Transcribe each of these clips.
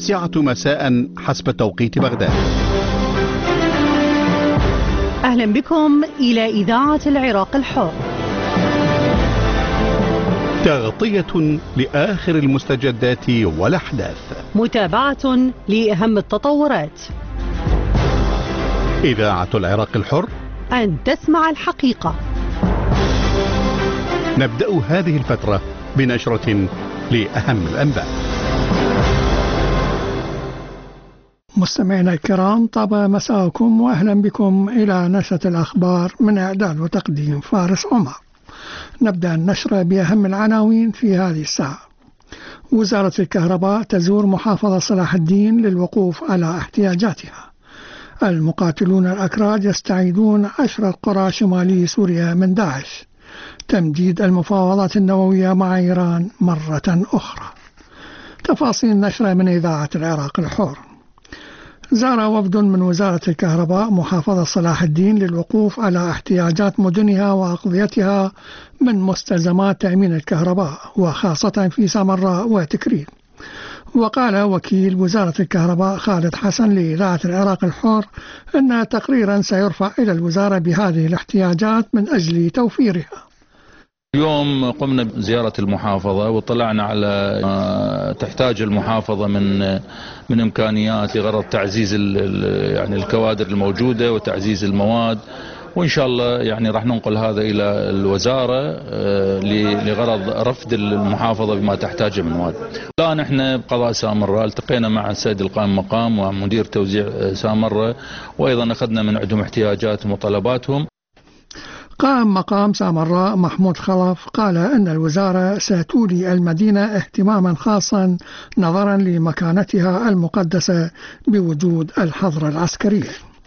9 مساء حسب توقيت بغداد. أهلا بكم إلى إذاعة العراق الحر. تغطية لآخر المستجدات والأحداث، متابعة لأهم التطورات. إذاعة العراق الحر، أن تسمع الحقيقة. نبدأ هذه الفترة بنشرة لأهم الأنباء. مستمعينا الكرام، طاب مساءكم وأهلا بكم إلى نشرة الأخبار من إعداد وتقديم فارس عمر. نبدأ النشرة بأهم العناوين في هذه الساعة. وزارة الكهرباء تزور محافظة صلاح الدين للوقوف على احتياجاتها. المقاتلون الأكراد يستعيدون 10 قرى شمالي سوريا من داعش. تمديد المفاوضات النووية مع إيران مرة أخرى. تفاصيل نشرة من إذاعة العراق الحر. زار وفد من وزارة الكهرباء محافظة صلاح الدين للوقوف على احتياجات مدنها وأقضيتها من مستلزمات تأمين الكهرباء، وخاصة في سامراء وتكرير. وقال وكيل وزارة الكهرباء خالد حسن لإذاعة العراق الحر أن تقريرا سيرفع إلى الوزارة بهذه الاحتياجات من أجل توفيرها. اليوم قمنا بزيارة المحافظة وطلعنا على ما تحتاج المحافظة من إمكانيات لغرض تعزيز يعني الكوادر الموجودة وتعزيز المواد، وإن شاء الله يعني راح ننقل هذا إلى الوزارة لغرض رفد المحافظة بما تحتاجه من مواد. الآن احنا بقضاء سامراء التقينا مع السيد القائم مقام ومدير توزيع سامراء، وأيضا أخذنا من عندهم احتياجات ومطالباتهم. قام مقام سامراء محمود خلف قال أن الوزارة ستولي المدينة اهتماما خاصا نظرا لمكانتها المقدسة بوجود الحظر العسكري.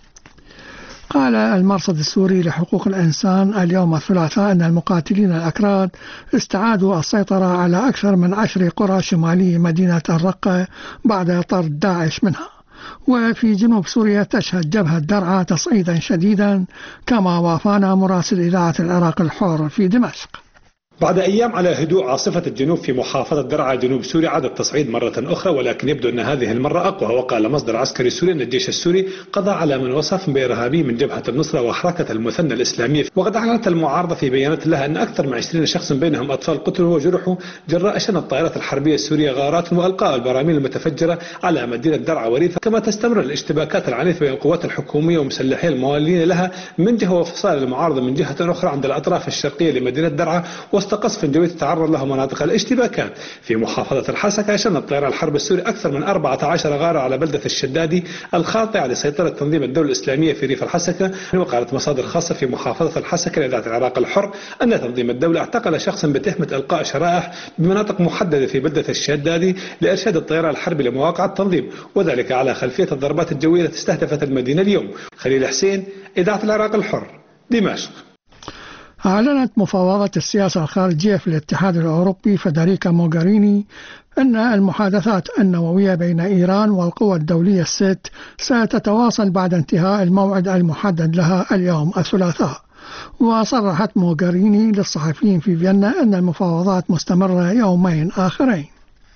قال المرصد السوري لحقوق الإنسان اليوم الثلاثاء أن المقاتلين الأكراد استعادوا السيطرة على أكثر من 10 قرى شمالي مدينة الرقة بعد طرد داعش منها. وفي جنوب سوريا تشهد جبهة درعا تصعيدا شديدا، كما وافانا مراسل إذاعة العراق الحر في دمشق. بعد أيام على هدوء عاصفة الجنوب في محافظة درعا جنوب سوريا عاد التصعيد مرة أخرى، ولكن يبدو أن هذه المرة أقوى. وقال مصدر عسكري سوري أن الجيش السوري قضى على من وصف بإرهابي من جبهة النصرة وحركة المثنى الإسلامية. وقد أعلنت المعارضة في بيانات لها أن أكثر من 20 شخص بينهم أطفال قتلوا وجرحوا جراء شن الطائرات الحربية السورية غارات وألقاء البراميل المتفجرة على مدينة درعا وريثا. كما تستمر الاشتباكات العنيفة بين القوات الحكومية ومسلحي الموالين لها من جهة، وفصائل المعارضة من جهة أخرى عند الأطراف الشرقية لمدينة درعا، وسط قصف جوي تعرض له مناطق الاشتباكات. في محافظة الحسكة شن الطيران الحرب السوري أكثر من 14 غارة على بلدة الشدادي الخاضعة لسيطرة تنظيم الدولة الإسلامية في ريف الحسكة. وقالت مصادر خاصة في محافظة الحسكة لإذاعة العراق الحر أن تنظيم الدولة اعتقل شخصا بتهمة إلقاء شرائح بمناطق محددة في بلدة الشدادي لإرشاد الطيران الحربي لمواقع التنظيم، وذلك على خلفية الضربات الجوية التي استهدفت المدينة اليوم. خليل حسين، إذاعة العراق الحر، دمشق. أعلنت مفوضة السياسة الخارجية في الاتحاد الأوروبي فيدريكا موغاريني أن المحادثات النووية بين إيران والقوى الدولية الست ستتواصل بعد انتهاء الموعد المحدد لها اليوم الثلاثاء. وصرحت موغاريني للصحفيين في فيينا أن المفاوضات مستمرة يومين آخرين.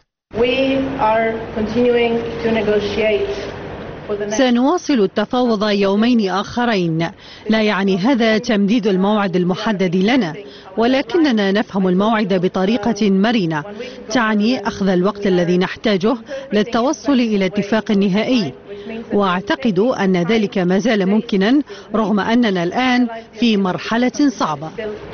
سنواصل التفاوض يومين آخرين. لا يعني هذا تمديد الموعد المحدد لنا، ولكننا نفهم الموعد بطريقة مرنة تعني أخذ الوقت الذي نحتاجه للتوصل إلى اتفاق نهائي. وأعتقد أن ذلك ما زال ممكنا رغم أننا الآن في مرحلة صعبة.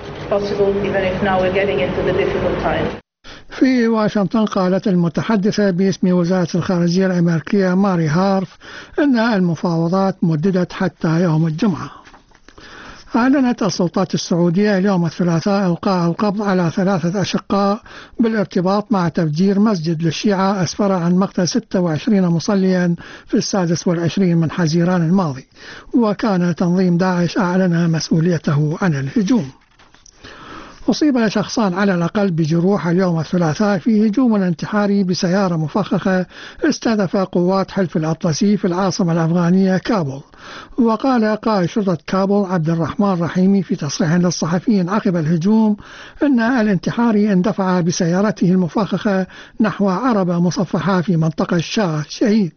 في واشنطن قالت المتحدثة باسم وزارة الخارجية الأمريكية ماري هارف أن المفاوضات مددت حتى يوم الجمعة. أعلنت السلطات السعودية اليوم الثلاثاء إلقاء القبض على 3 أشقاء بالارتباط مع تفجير مسجد للشيعة أسفر عن مقتل 26 مصليا في 26 من حزيران الماضي، وكان تنظيم داعش أعلن مسؤوليته عن الهجوم. أصيب شخصان على الأقل بجروح اليوم الثلاثاء في هجوم انتحاري بسيارة مفخخة استهدف قوات حلف الأطلسي في العاصمة الأفغانية كابول. وقال قائد شرطة كابول عبد الرحمن رحيمي في تصريح للصحفيين عقب الهجوم أن الانتحاري اندفع بسيارته المفخخة نحو عربة مصفحة في منطقة شاه شهيد.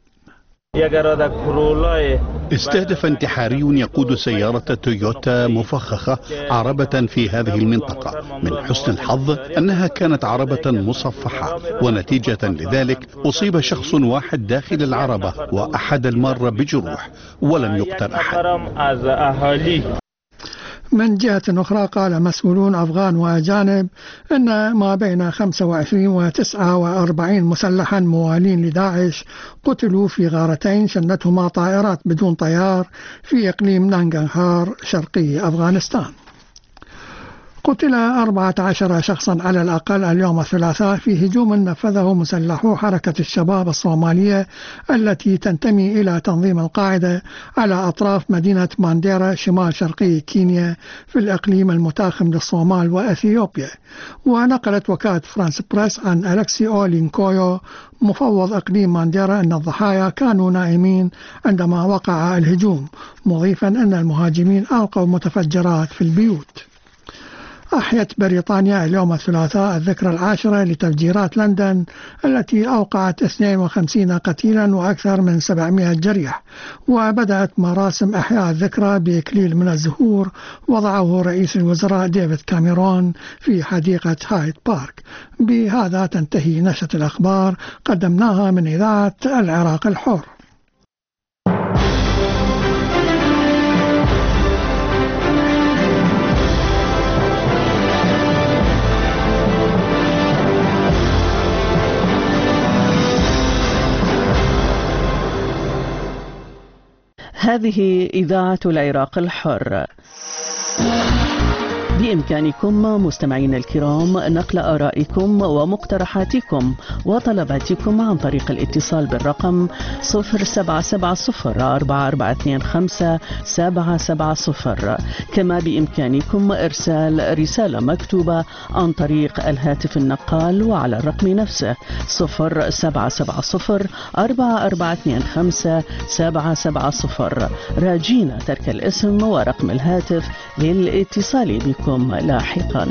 استهدف انتحاري يقود سيارة تويوتا مفخخة عربة في هذه المنطقة. من حسن الحظ أنها كانت عربة مصفحة، ونتيجة لذلك أصيب شخص واحد داخل العربة وأحد المارة بجروح، ولم يقتل أحد. من جهة أخرى قال مسؤولون أفغان وأجانب أن ما بين 25 و 49 مسلحا موالين لداعش قتلوا في غارتين شنتهما طائرات بدون طيار في إقليم نانغرهار شرقي أفغانستان. قتل 14 شخصا على الأقل اليوم الثلاثاء في هجوم نفذه مسلحو حركة الشباب الصومالية التي تنتمي إلى تنظيم القاعدة على أطراف مدينة مانديرا شمال شرقي كينيا في الإقليم المتاخم للصومال وأثيوبيا. ونقلت وكالة فرانس بريس عن ألكسي أولينكويو مفوض إقليم مانديرا أن الضحايا كانوا نائمين عندما وقع الهجوم، مضيفا أن المهاجمين ألقوا متفجرات في البيوت. أحيت بريطانيا اليوم الثلاثاء الذكرى العاشرة لتفجيرات لندن التي أوقعت 52 قتيلا وأكثر من 700 جريح، وبدأت مراسم إحياء الذكرى بإكليل من الزهور وضعه رئيس الوزراء ديفيد كاميرون في حديقة هايد بارك. بهذا تنتهي نشرة الأخبار قدمناها من إذاعة العراق الحر. هذه إذاعة العراق الحر. بإمكانكم مستمعينا الكرام نقل آرائكم ومقترحاتكم وطلباتكم عن طريق الاتصال بالرقم 0770-4425-770. كما بإمكانكم إرسال رسالة مكتوبة عن طريق الهاتف النقال وعلى الرقم نفسه 0770-4425-770، راجين ترك الاسم ورقم الهاتف للاتصال بكم لاحقا.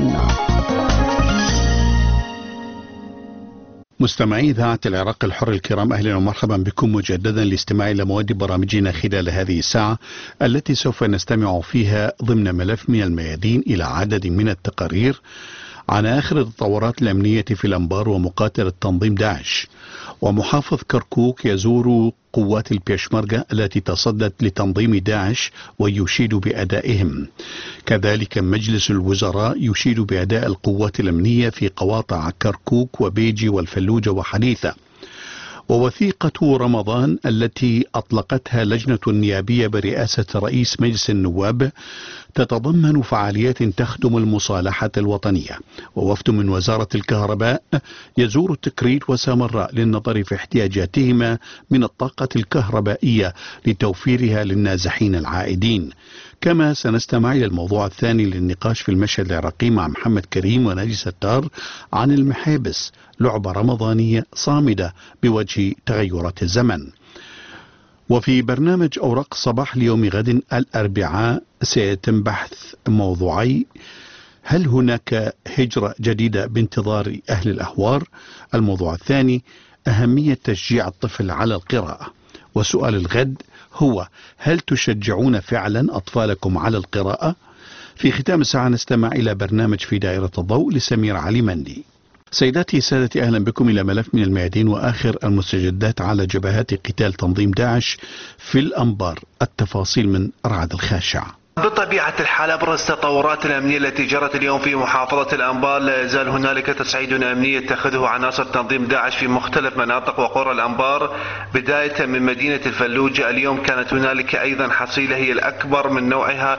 مستمعي إذاعة العراق الحر الكرام، أهلا ومرحبا بكم مجددا لاستماع إلى مواد برامجنا خلال هذه الساعة التي سوف نستمع فيها ضمن ملف من الميادين إلى عدد من التقارير عن آخر التطورات الأمنية في الأنبار ومقاتل التنظيم داعش. ومحافظ كركوك يزور قوات البيشمركة التي تصدت لتنظيم داعش ويشيد بأدائهم. كذلك مجلس الوزراء يشيد بأداء القوات الأمنية في قواطع كركوك وبيجي والفلوجة وحديثة. ووثيقة رمضان التي أطلقتها لجنة النيابية برئاسة رئيس مجلس النواب تتضمن فعاليات تخدم المصالحة الوطنية. ووفد من وزارة الكهرباء يزور تكريت وسامراء للنظر في احتياجاتهما من الطاقة الكهربائية لتوفيرها للنازحين العائدين. كما سنستمع إلى الموضوع الثاني للنقاش في المشهد العراقي مع محمد كريم وناجي ستار عن المحابس، لعبة رمضانية صامدة بوجه تغيرات الزمن. وفي برنامج أوراق صباح ليوم غد الأربعاء سيتم بحث موضوعي: هل هناك هجرة جديدة بانتظار أهل الأهوار؟ الموضوع الثاني: أهمية تشجيع الطفل على القراءة. وسؤال الغد هو: هل تشجعون فعلا أطفالكم على القراءة؟ في ختام الساعة نستمع إلى برنامج في دائرة الضوء لسمير علي مندي. سيداتي سادتي، أهلا بكم إلى ملف من الميادين وآخر المستجدات على جبهات قتال تنظيم داعش في الأنبار. التفاصيل من رعد الخاشع. بطبيعة الحال أبرز التطورات الأمنية التي جرت اليوم في محافظة الأنبار، لا يزال هنالك تصعيد أمني يتخذه عناصر تنظيم داعش في مختلف مناطق وقرى الأنبار، بداية من مدينة الفلوجة. اليوم كانت هنالك أيضا حصيلة هي الأكبر من نوعها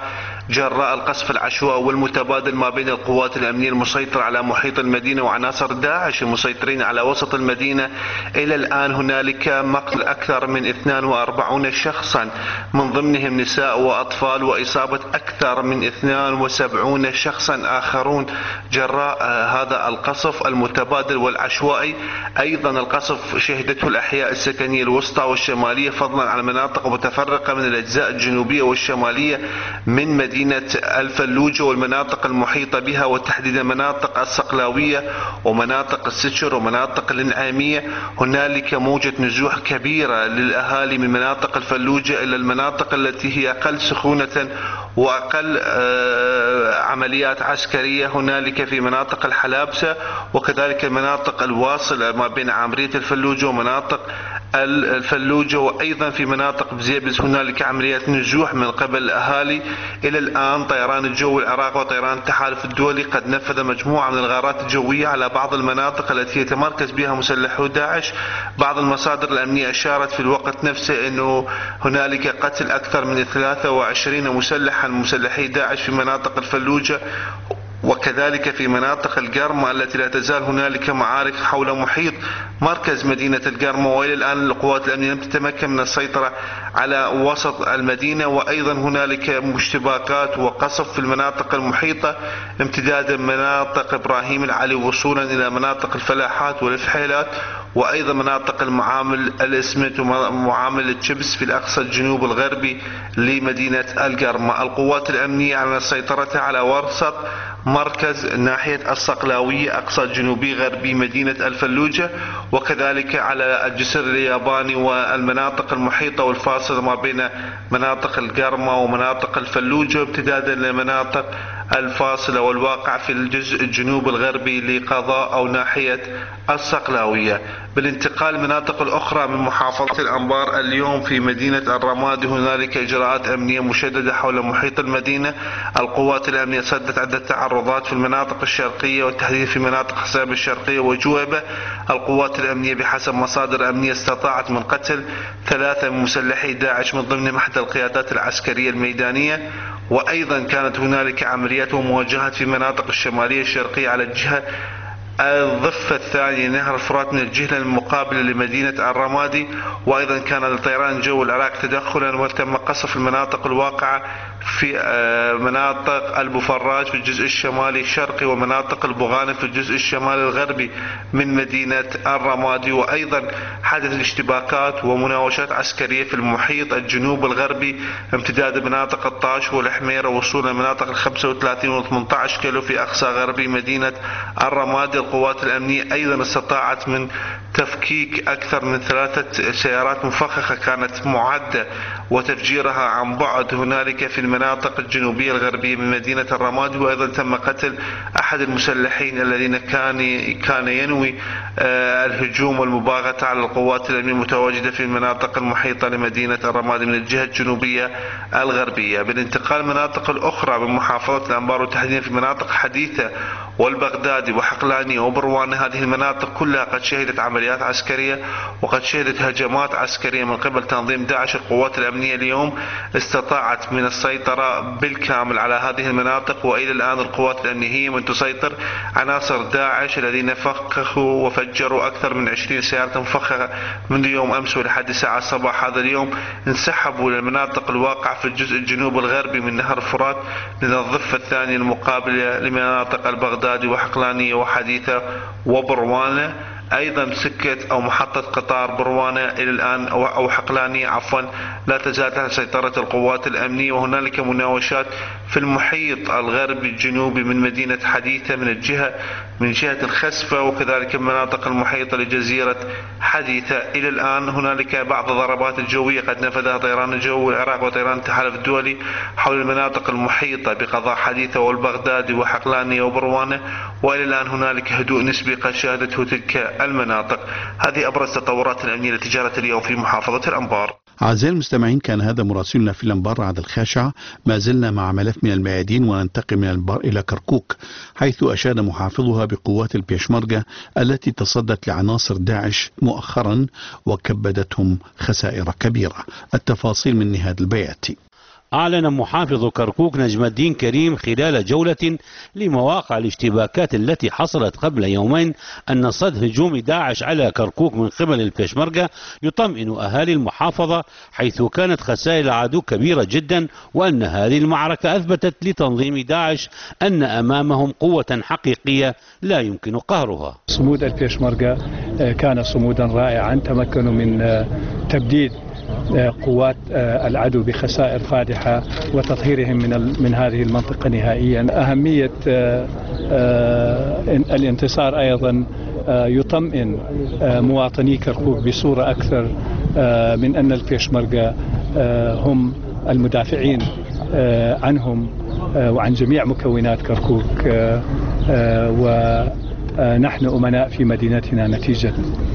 جراء القصف العشوائي والمتبادل ما بين القوات الأمنية المسيطرة على محيط المدينة وعناصر داعش المسيطرين على وسط المدينة. إلى الآن هنالك مقتل أكثر من 42 شخصا من ضمنهم نساء وأطفال، وإصابة أكثر من 72 شخصا آخرون جراء هذا القصف المتبادل والعشوائي. أيضا القصف شهدته الأحياء السكنية الوسطى والشمالية، فضلا عن مناطق متفرقة من الأجزاء الجنوبية والشمالية من مدينة الفلوجة والمناطق المحيطة بها، وتحديدا مناطق الصقلاوية ومناطق السجر ومناطق الإنعامية. هنالك موجة نزوح كبيرة للأهالي من مناطق الفلوجة إلى المناطق التي هي أقل سخونة وأقل عمليات عسكرية، هنالك في مناطق الحلابسة وكذلك المناطق الواصلة ما بين عامرية الفلوجة ومناطق الفلوجة، وأيضا في مناطق بزيبز هنالك عمليات نزوح من قبل الأهالي. إلى الآن طيران الجو العراقي وطيران التحالف الدولي قد نفذ مجموعة من الغارات الجوية على بعض المناطق التي يتمركز بها مسلحو داعش. بعض المصادر الأمنية أشارت في الوقت نفسه أنه هنالك قتل أكثر من 23 مسلحا من مسلحي داعش في مناطق الفلوجة وكذلك في مناطق القرمة التي لا تزال هنالك معارك حول محيط مركز مدينة القرمة. وإلى الآن القوات الأمنية لم تتمكن من السيطرة على وسط المدينة، وأيضا هنالك اشتباكات وقصف في المناطق المحيطة امتدادا مناطق إبراهيم العلي وصولا إلى مناطق الفلاحات والفحيلات، وأيضا مناطق المعامل الإسمنت ومعامل التشبس في الأقصى الجنوب الغربي لمدينة القرمة. القوات الأمنية على سيطرتها على وسط مركز ناحية الصقلاوية أقصى الجنوبي غربي مدينة الفلوجة، وكذلك على الجسر الياباني والمناطق المحيطة والفاصلة ما بين مناطق القرمة ومناطق الفلوجة امتدادا لمناطق الفاصلة والواقع في الجزء الجنوب الغربي لقضاء أو ناحية الصقلاوية. بالانتقال للمناطق الأخرى من محافظة الأنبار، اليوم في مدينة الرمادي هنالك إجراءات أمنية مشددة حول محيط المدينة. القوات الأمنية صدت عدة تعرضات في المناطق الشرقية والتحديد في مناطق حساب الشرقية وجويبة. القوات الأمنية بحسب مصادر أمنية استطاعت من قتل 3 من مسلحي داعش من ضمنهم أحد القيادات العسكرية الميدانية، وأيضا كانت هنالك عمليات ومواجهات في مناطق الشمالية الشرقية على الجهة الضفة الثانية نهر الفرات من الجهة المقابلة لمدينة الرمادي. وأيضا كان لطيران الجو العراقي تدخلا وتم قصف المناطق الواقعة في مناطق البوفراج في الجزء الشمالي الشرقي ومناطق البغانة في الجزء الشمالي الغربي من مدينة الرمادي. وأيضا حدث اشتباكات ومناوشات عسكرية في المحيط الجنوب الغربي امتداد مناطق الطاش والحميرة وصولا لمناطق 35 و18 كيلو في أقصى غربي مدينة الرمادي. القوات الأمنية أيضا استطاعت من تفكيك أكثر من 3 سيارات مفخخة كانت معدة وتفجيرها عن بعد هنالك في المناطق الجنوبية الغربية من مدينة الرمادي. وأيضا تم قتل أحد المسلحين الذين كان ينوي الهجوم والمباغتة على القوات الأمنية المتواجدة في المناطق المحيطة لمدينة الرمادي من الجهة الجنوبية الغربية. بالانتقال للمناطق الأخرى من محافظة الأنبار وتحديدا في مناطق حديثة والبغدادي وحقلاني وبروان، هذه المناطق كلها قد شهدت عمليات عسكرية وقد شهدت هجمات عسكرية من قبل تنظيم داعش. القوات الأمنية اليوم استطاعت من السيطرة بالكامل على هذه المناطق، وإلى الآن القوات الأمنية هي من تسيطر. عناصر داعش الذين فخخوا وفجروا أكثر من 20 سيارة مفخخة من اليوم أمس ولحد ساعة صباح هذا اليوم انسحبوا للمناطق الواقعة في الجزء الجنوب الغربي من نهر الفرات من الضفة الثانية المقابلة لمناطق البغدادي وحقلانية وحديثة وبروانة. أيضا سكة أو محطة قطار بروانة إلى الآن أو حقلانية عفوا لا تزال تحت سيطرة القوات الأمنية. وهنالك مناوشات في المحيط الغربي الجنوبي من مدينة حديثة من جهة الخسفة وكذلك المناطق المحيطة لجزيرة حديثة. إلى الآن هنالك بعض الضربات الجوية قد نفذها طيران الجو العراق وطيران التحالف الدولي حول المناطق المحيطة بقضاء حديثة والبغدادي وحقلانية وبروانة، وإلى الآن هنالك هدوء نسبي قد شهدته تلك المناطق. هذه أبرز تطورات الأمنية التي جرت اليوم في محافظة الأنبار. أعزائي المستمعين، كان هذا مراسلنا في الأنبار عادل الخاشع. ما زلنا مع ملف من الميادين وننتقل من الأنبار إلى كركوك، حيث أشاد محافظها بقوات البيشمركة التي تصدت لعناصر داعش مؤخرا وكبدتهم خسائر كبيرة. التفاصيل من نهاد البياتي. أعلن محافظ كركوك نجم الدين كريم خلال جولة لمواقع الاشتباكات التي حصلت قبل يومين أن صد هجوم داعش على كركوك من قبل البيشمركة يطمئن أهالي المحافظة، حيث كانت خسائر العدو كبيرة جدا، وأن هذه المعركة أثبتت لتنظيم داعش أن أمامهم قوة حقيقية لا يمكن قهرها. صمود البيشمركة كان صمودا رائعا، تمكنوا من تبديد قوات العدو بخسائر فادحة وتطهيرهم من هذه المنطقة نهائيا. أهمية الانتصار أيضا يطمئن مواطني كركوك بصورة أكثر من أن البيشمركة هم المدافعين عنهم وعن جميع مكونات كركوك، ونحن أمناء في مدينتنا نتيجة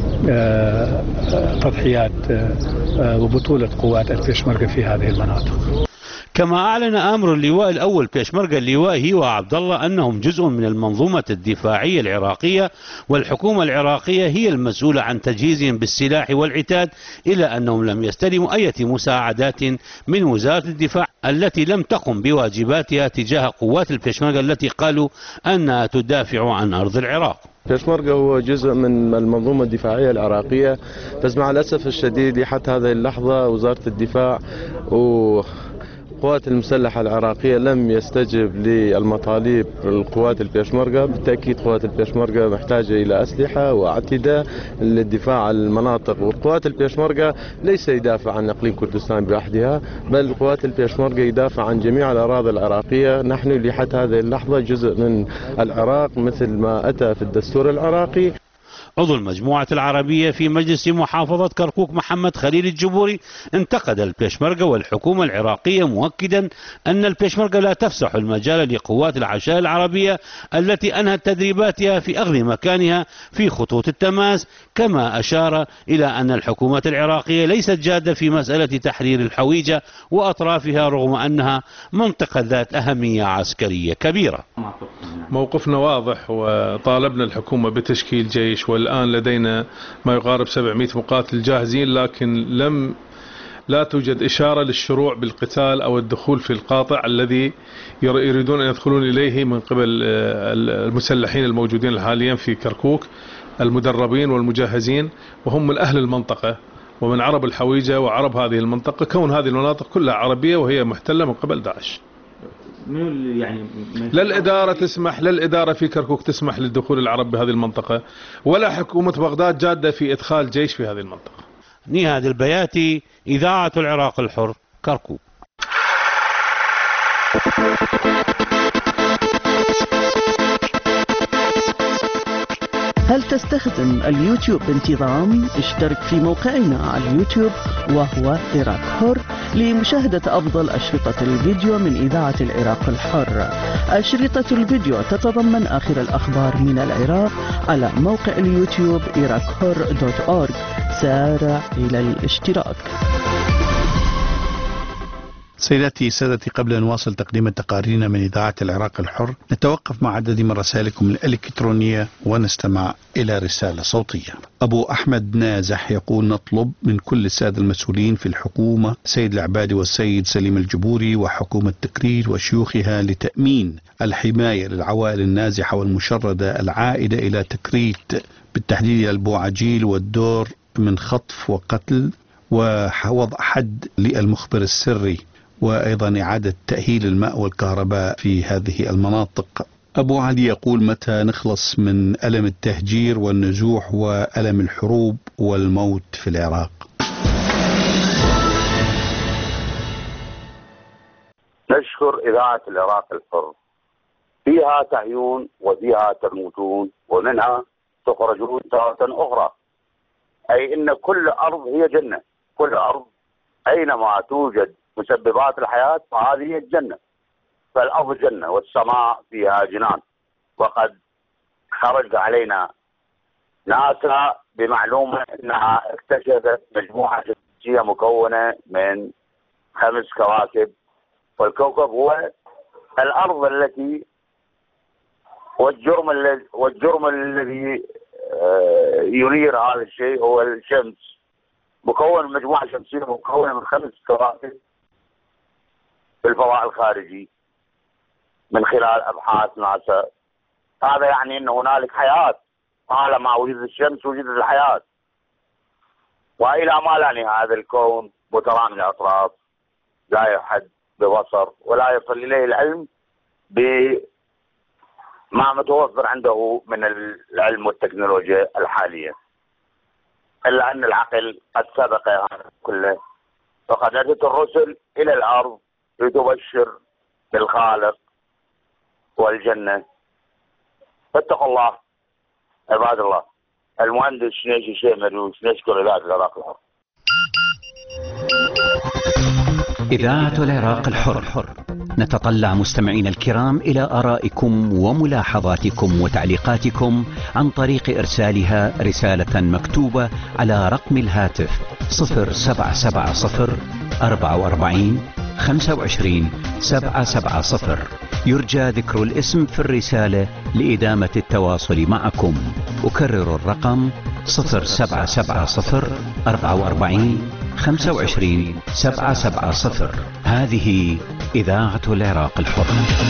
تضحيات وبطولة قوات البيشمركة في هذه المناطق. كما أعلن آمر اللواء الأول بيشمركة اللواء هيوا عبد الله أنهم جزء من المنظومة الدفاعية العراقية، والحكومة العراقية هي المسؤولة عن تجهيزهم بالسلاح والعتاد، إلى أنهم لم يستلموا أي مساعدات من وزارة الدفاع التي لم تقم بواجباتها تجاه قوات البيشمركة التي قالوا أنها تدافع عن أرض العراق. البيشمركة هو جزء من المنظومة الدفاعية العراقية، بس مع الأسف الشديد حتى هذه اللحظة وزارة الدفاع القوات المسلحة العراقية لم يستجب للمطالب القوات البيشمركة. بالتأكيد قوات البيشمركة محتاجة إلى أسلحة وأعتدة للدفاع عن المناطق، والقوات البيشمركة ليس يدافع عن إقليم كردستان بوحدها، بل قوات البيشمركة يدافع عن جميع الأراضي العراقية. نحن لحد هذه اللحظة جزء من العراق مثل ما أتى في الدستور العراقي. عضو المجموعة العربية في مجلس محافظة كركوك محمد خليل الجبوري انتقد البيشمركة والحكومة العراقية، مؤكدا أن البيشمركة لا تفسح المجال لقوات العشائر العربية التي أنهت تدريباتها في أخذ مكانها في خطوط التماس، كما أشار إلى أن الحكومة العراقية ليست جادة في مسألة تحرير الحويجة وأطرافها رغم أنها منطقة ذات أهمية عسكرية كبيرة. موقفنا واضح، وطالبنا الحكومة بتشكيل جيش، والآن لدينا ما يقارب 700 مقاتل جاهزين، لكن لا توجد إشارة للشروع بالقتال أو الدخول في القاطع الذي يريدون أن يدخلون إليه من قبل المسلحين الموجودين حاليا في كركوك المدربين والمجهزين، وهم من أهل المنطقة ومن عرب الحويجة وعرب هذه المنطقة، كون هذه المناطق كلها عربية وهي محتلة من قبل داعش. للإدارة في كركوك تسمح للدخول العرب بهذه المنطقة، ولا حكومة بغداد جادة في إدخال جيش في هذه المنطقة. نهاد البياتي، إذاعة العراق الحر، كركوك. هل تستخدم اليوتيوب بانتظام؟ اشترك في موقعنا على اليوتيوب وهو عراق حر لمشاهدة أفضل أشرطة الفيديو من إذاعة العراق الحر. أشرطة الفيديو تتضمن آخر الأخبار من العراق على موقع اليوتيوب iraqhur.org. سارع إلى الاشتراك. سيداتي سادتي، قبل أن نواصل تقديم تقاريرنا من إذاعة العراق الحر، نتوقف مع عدد من رسائلكم الإلكترونية ونستمع إلى رسالة صوتية. أبو أحمد نازح يقول: نطلب من كل السادة المسؤولين في الحكومة، سيد العبادي والسيد سليم الجبوري وحكومة تكرير وشيوخها، لتأمين الحماية للعوائل النازحة والمشردة العائدة إلى تكريت، بالتحديد البوعجيل، والدور من خطف وقتل، ووضع حد للمخبر السري، وأيضا إعادة تأهيل الماء والكهرباء في هذه المناطق. أبو علي يقول: متى نخلص من ألم التهجير والنزوح وألم الحروب والموت في العراق؟ نشكر إذاعة العراق الحر، فيها تحيون وفيها تموتون ومنها تخرجون تارة أخرى، أي إن كل أرض هي جنة، كل أرض أينما توجد مسببات الحياة فهذه هي الجنة، فالأرض جنة والسماء فيها جنان. وقد خرج علينا ناسا بمعلومة أنها اكتشفت مجموعة شمسية مكونة من 5 كواكب، والكوكب هو الأرض التي والجرم الذي ينير هذا الشيء هو الشمس، مكون من مجموعة شمسية مكونة من 5 كواكب في الفضاء الخارجي من خلال أبحاث ناسا. هذا يعني أن هنالك حياة، طالما وجدت الشمس وجدت الحياة. وإلى ما لا نهاية هذا الكون مترامي الأطراف، لا يحد ببصر ولا يصل إليه العلم بما متوفر عنده من العلم والتكنولوجيا الحالية، إلا أن العقل قد سبق هذا كله، فقد أتت الرسل إلى الأرض لتبشر بالخالق والجنة. فاتقوا الله عباد الله. المهندس شنيشي شيمروس، نشكر إذاعة العراق الحر. إذاعة العراق الحر، نتطلع مستمعين الكرام إلى آرائكم وملاحظاتكم وتعليقاتكم عن طريق إرسالها رسالة مكتوبة على رقم الهاتف 0770 44 25 770. يرجى ذكر الاسم في الرسالة لإدامة التواصل معكم. أكرر الرقم 0770 44 25 770. هذه إذاعة العراق الحر.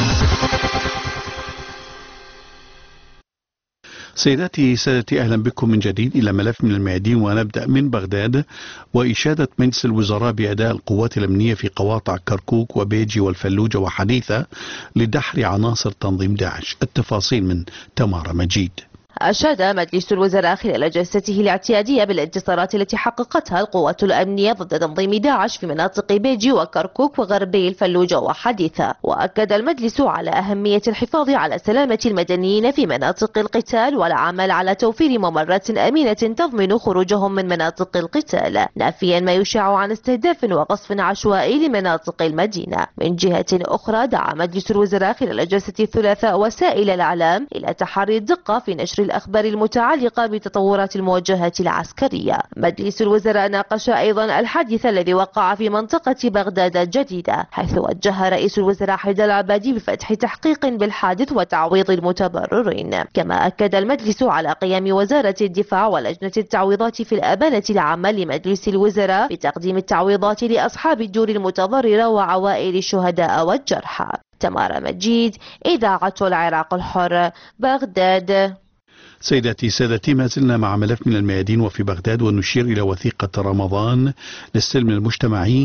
سيداتي سادتي، أهلا بكم من جديد إلى ملف من الميادين، ونبدأ من بغداد وإشادة مجلس الوزراء بأداء القوات الأمنية في قواطع كركوك وبيجي والفلوجة وحديثة لدحر عناصر تنظيم داعش. التفاصيل من تمارا مجيد. أشاد مجلس الوزراء خلال جلسته الاعتيادية بالانتصارات التي حققتها القوات الأمنية ضد تنظيم داعش في مناطق بيجي وكركوك وغربي الفلوجة وحديثة. وأكد المجلس على أهمية الحفاظ على سلامة المدنيين في مناطق القتال والعمل على توفير ممرات أمينة تضمن خروجهم من مناطق القتال، نافيا ما يشاع عن استهداف وقصف عشوائي لمناطق المدينة. من جهة أخرى، دعا مجلس الوزراء خلال جلسة الثلاثاء وسائل الإعلام إلى تحري الدقة في نشر الأخبار المتعلقة بتطورات المواجهات العسكرية. مجلس الوزراء ناقش أيضا الحادث الذي وقع في منطقة بغداد الجديدة، حيث وجه رئيس الوزراء حيدر العبادي بفتح تحقيق بالحادث وتعويض المتضررين. كما أكد المجلس على قيام وزارة الدفاع ولجنة التعويضات في الأمانة العامة لمجلس الوزراء بتقديم التعويضات لأصحاب الدور المتضررة وعوائل الشهداء والجرحى. تمارا مجيد، إذاعة العراق الحر، بغداد. سيداتي سادتي، ما زلنا مع ملف من الميادين وفي بغداد، ونشير إلى وثيقة رمضان للسلم المجتمعي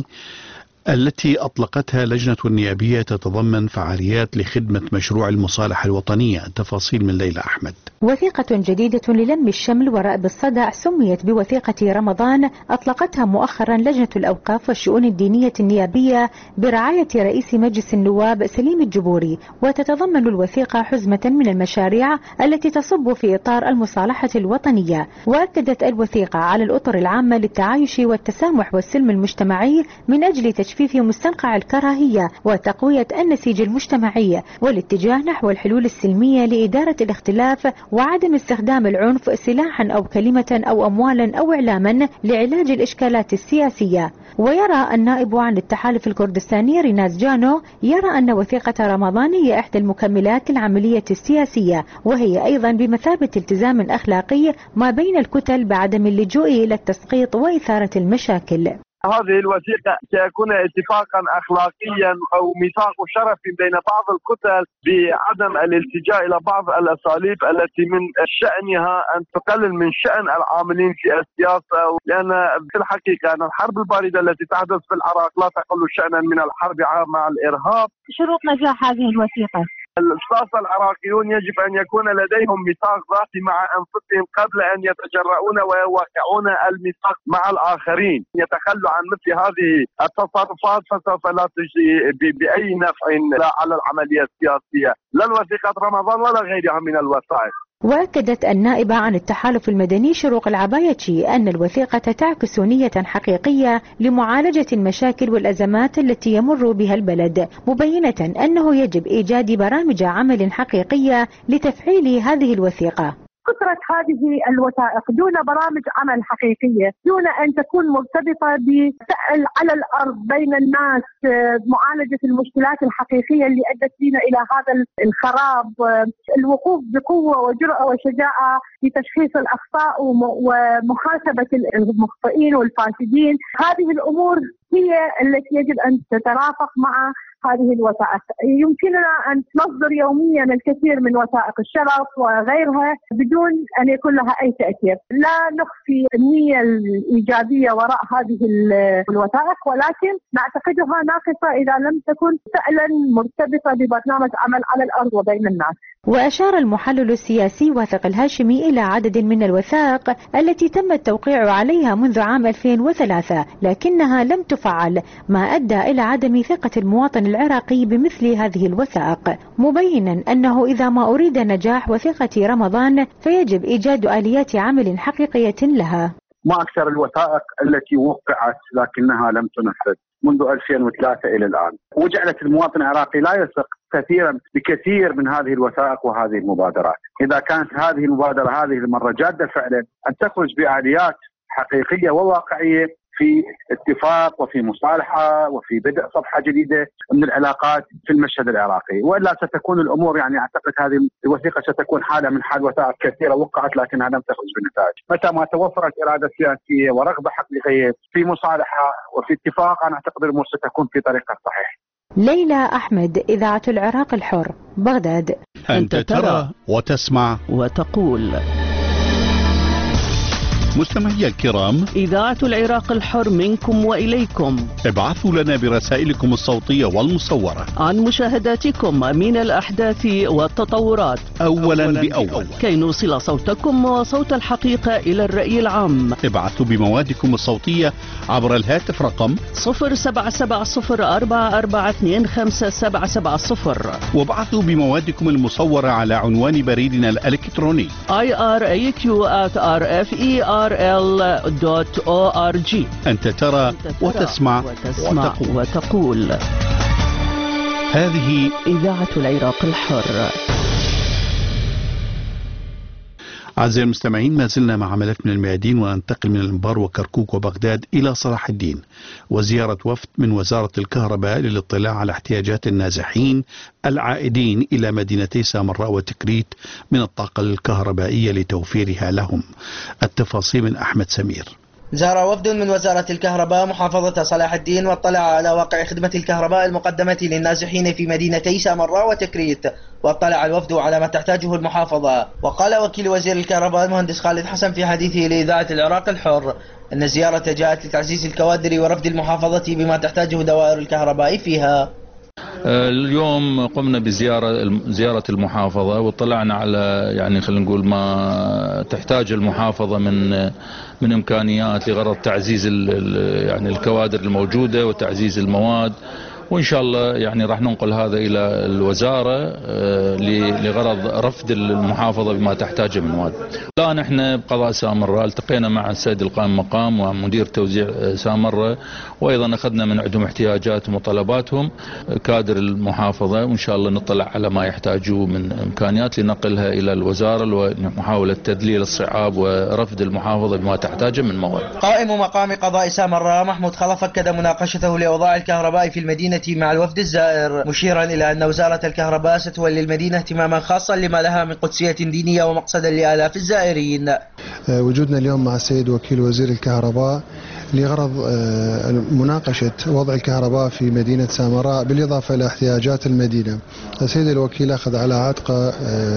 التي أطلقتها لجنة النيابية، تتضمن فعاليات لخدمة مشروع المصالحة الوطنية. التفاصيل من ليلى أحمد. وثيقة جديدة للم الشمل ورأب الصدع سميت بوثيقة رمضان، أطلقتها مؤخرا لجنة الأوقاف والشؤون الدينية النيابية برعاية رئيس مجلس النواب سليم الجبوري، وتتضمن الوثيقة حزمة من المشاريع التي تصب في إطار المصالحة الوطنية. وأكدت الوثيقة على الأطر العامة للتعايش والتسامح والسلم المجتمعي من أجل تجفيف مستنقع الكراهية وتقوية النسيج المجتمعي والاتجاه نحو الحلول السلمية لإدارة الاختلاف وعدم استخدام العنف سلاحا أو كلمة أو أموالا أو إعلاما لعلاج الإشكالات السياسية. ويرى النائب عن التحالف الكردستاني ريناز جانو أن وثيقة رمضان هي إحدى المكملات العملية السياسية، وهي أيضا بمثابة التزام أخلاقي ما بين الكتل بعدم اللجوء إلى التسقيط وإثارة المشاكل. هذه الوثيقة سيكون اتفاقا أخلاقيا أو ميثاق شرف بين بعض الكتل بعدم الالتجاء إلى بعض الأساليب التي من شأنها أن تقلل من شأن العاملين في السياسة، لأن في الحقيقة أن الحرب الباردة التي تحدث في العراق لا تقل شأنا من الحرب مع الإرهاب. شروط نجاح هذه الوثيقة: الأشخاص العراقيون يجب أن يكون لديهم ميثاق ذاتي مع أنفسهم قبل أن يتجرؤون ويوقعون الميثاق مع الآخرين. يتخلوا عن مثل هذه التصرفات فسوف لا تجدي بأي نفع لا على العملية السياسية، لا الوثيقة رمضان ولا غيرها من الوثائق. وأكدت النائبة عن التحالف المدني شروق العبايتشي أن الوثيقة تعكس نية حقيقية لمعالجة المشاكل والأزمات التي يمر بها البلد، مبينة أنه يجب إيجاد برامج عمل حقيقية لتفعيل هذه الوثيقة. كثرة هذه الوثائق دون برامج عمل حقيقية، دون أن تكون مرتبطة بفعل على الأرض بين الناس، معالجة المشكلات الحقيقية اللي أدت بنا إلى هذا الخراب، الوقوف بقوة وجرأة وشجاعة في تشخيص الأخطاء ومحاسبة المخطئين والفاسدين. هذه الأمور هي التي يجب أن تترافق مع هذه الوثائق. يمكننا أن نصدر يوميا الكثير من وثائق الشرف وغيرها بدون أن يكون لها أي تأثير. لا نخفي النية الإيجابية وراء هذه الوثائق، ولكن نعتقدها ناقصة إذا لم تكن فعلا مرتبطة ببرنامج عمل على الأرض وبين الناس. وأشار المحلل السياسي واثق الهاشمي إلى عدد من الوثائق التي تم التوقيع عليها منذ عام 2003 لكنها لم تفعل، ما أدى إلى عدم ثقة المواطن العراقي بمثل هذه الوثائق، مبينا أنه إذا ما أريد نجاح وثيقة رمضان فيجب إيجاد آليات عمل حقيقية لها. ما أكثر الوثائق التي وقعت لكنها لم تنفذ منذ 2003 إلى الآن، وجعلت المواطن العراقي لا يثق كثيرا بكثير من هذه الوثائق وهذه المبادرات. إذا كانت هذه المبادرة هذه المرة جادة فعلا أن تخرج بآليات حقيقية وواقعية في اتفاق وفي مصالحة وفي بدء صفحة جديدة من العلاقات في المشهد العراقي، وإلا ستكون الأمور أعتقد هذه الوثيقة ستكون حالة من حال وثائق كثيرة وقعت لكنها لم تخرج بالنتائج. متى ما توفرت إرادة سياسية ورغبة حقيقية في مصالحة وفي اتفاق أنا أعتقد الأمور ستكون في طريقها الصحيح. ليلى أحمد، إذاعة العراق الحر، بغداد. أنت ترى وتسمع وتقول. مستمعي الكرام، إذاعة العراق الحر منكم وإليكم. ابعثوا لنا برسائلكم الصوتية والمصورة عن مشاهداتكم من الأحداث والتطورات أولا بأول كي نوصل صوتكم وصوت الحقيقة إلى الرأي العام. ابعثوا بموادكم الصوتية عبر الهاتف رقم 077044257770 وابعثوا بموادكم المصورة على عنوان بريدنا الإلكتروني iraq@rfer rl.org. أنت ترى وتسمع وتقول. هذه إذاعة العراق الحر. أعزائي المستمعين، ما زلنا مع ملف من الميادين، وننتقل من الانبار وكركوك وبغداد إلى صلاح الدين، وزيارة وفد من وزارة الكهرباء للاطلاع على احتياجات النازحين العائدين إلى مدينتي سامراء وتكريت من الطاقة الكهربائية لتوفيرها لهم. التفاصيل من أحمد سمير. زار وفد من وزارة الكهرباء محافظة صلاح الدين واطلع على واقع خدمة الكهرباء المقدمة للنازحين في مدينتي سامراء وتكريت، واطلع الوفد على ما تحتاجه المحافظة. وقال وكيل وزير الكهرباء المهندس خالد حسن في حديثه لإذاعة العراق الحر أن الزيارة جاءت لتعزيز الكوادر ورفد المحافظة بما تحتاجه دوائر الكهرباء فيها. اليوم قمنا بزيارة المحافظة واطلعنا على خلينا نقول ما تحتاج المحافظة من إمكانيات لغرض تعزيز الكوادر الموجودة وتعزيز المواد، وإن شاء الله راح ننقل هذا إلى الوزارة لغرض رفد المحافظة بما تحتاجه من مواد. الآن احنا بقضاء سامراء التقينا مع السيد القائم مقام ومدير توزيع سامراء، وأيضا أخذنا من عندهم احتياجات ومطالباتهم كادر المحافظة، وإن شاء الله نطلع على ما يحتاجوه من إمكانيات لنقلها إلى الوزارة ومحاولة تذليل الصعاب ورفد المحافظة بما تحتاجه من مواد. قائم مقام قضاء سامراء محمود خلف أكد مناقشته لأوضاع الكهرباء في المدينة مع الوفد الزائر، مشيرا إلى أن وزارة الكهرباء ستولي المدينة اهتماما خاصا لما لها من قدسية دينية ومقصدا لآلاف الزائرين. وجودنا اليوم مع السيد وكيل وزير الكهرباء لغرض مناقشة وضع الكهرباء في مدينة سامراء بالإضافة إلى احتياجات المدينة. السيد الوكيل أخذ على عاتقه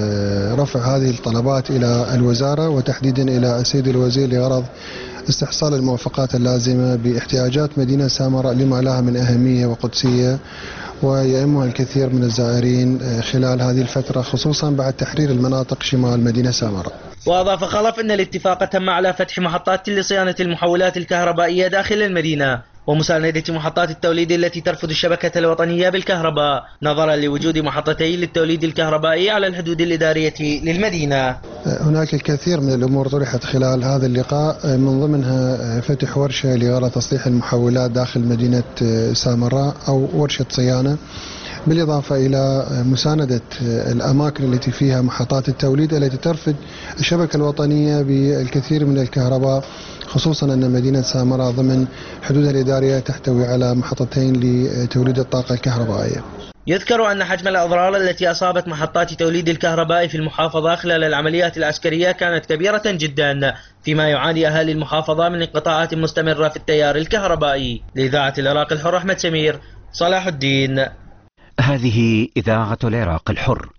رفع هذه الطلبات إلى الوزارة وتحديدا إلى السيد الوزير لغرض استحصال الموافقات اللازمة باحتياجات مدينة سامراء لما لها من أهمية وقدسية ويهمها الكثير من الزائرين خلال هذه الفترة، خصوصا بعد تحرير المناطق شمال مدينة سامراء. وأضاف خلف أن الاتفاق تم على فتح محطات لصيانة المحولات الكهربائية داخل المدينة ومساندة محطات التوليد التي ترفض الشبكة الوطنية بالكهرباء، نظرا لوجود محطتين للتوليد الكهربائي على الحدود الإدارية للمدينة. هناك الكثير من الأمور طرحت خلال هذا اللقاء، من ضمنها فتح ورشة لغرض تصليح المحولات داخل مدينة سامراء أو ورشة صيانة، بالإضافة إلى مساندة الأماكن التي فيها محطات التوليد التي ترفض الشبكة الوطنية بالكثير من الكهرباء، خصوصا أن مدينة سامراء ضمن حدودها الإدارية تحتوي على محطتين لتوليد الطاقة الكهربائية. يذكر أن حجم الأضرار التي أصابت محطات توليد الكهرباء في المحافظة خلال العمليات العسكرية كانت كبيرة جدا، فيما يعاني أهالي المحافظة من انقطاعات مستمرة في التيار الكهربائي. لإذاعة العراق الحر، أحمد سمير، صلاح الدين، هذه إذاعة العراق الحر.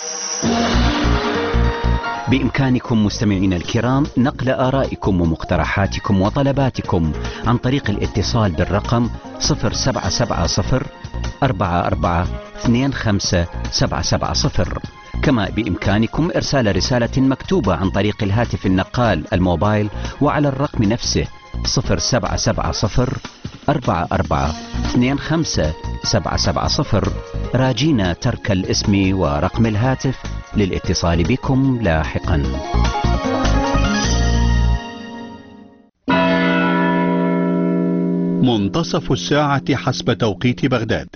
بإمكانكم مستمعينا الكرام نقل آرائكم ومقترحاتكم وطلباتكم عن طريق الاتصال بالرقم 0770 44 25 770. كما بإمكانكم إرسال رسالة مكتوبة عن طريق الهاتف النقال الموبايل وعلى الرقم نفسه 0770 44 25 770 راجينا ترك الاسم ورقم الهاتف للاتصال بكم لاحقا. منتصف الساعة حسب توقيت بغداد.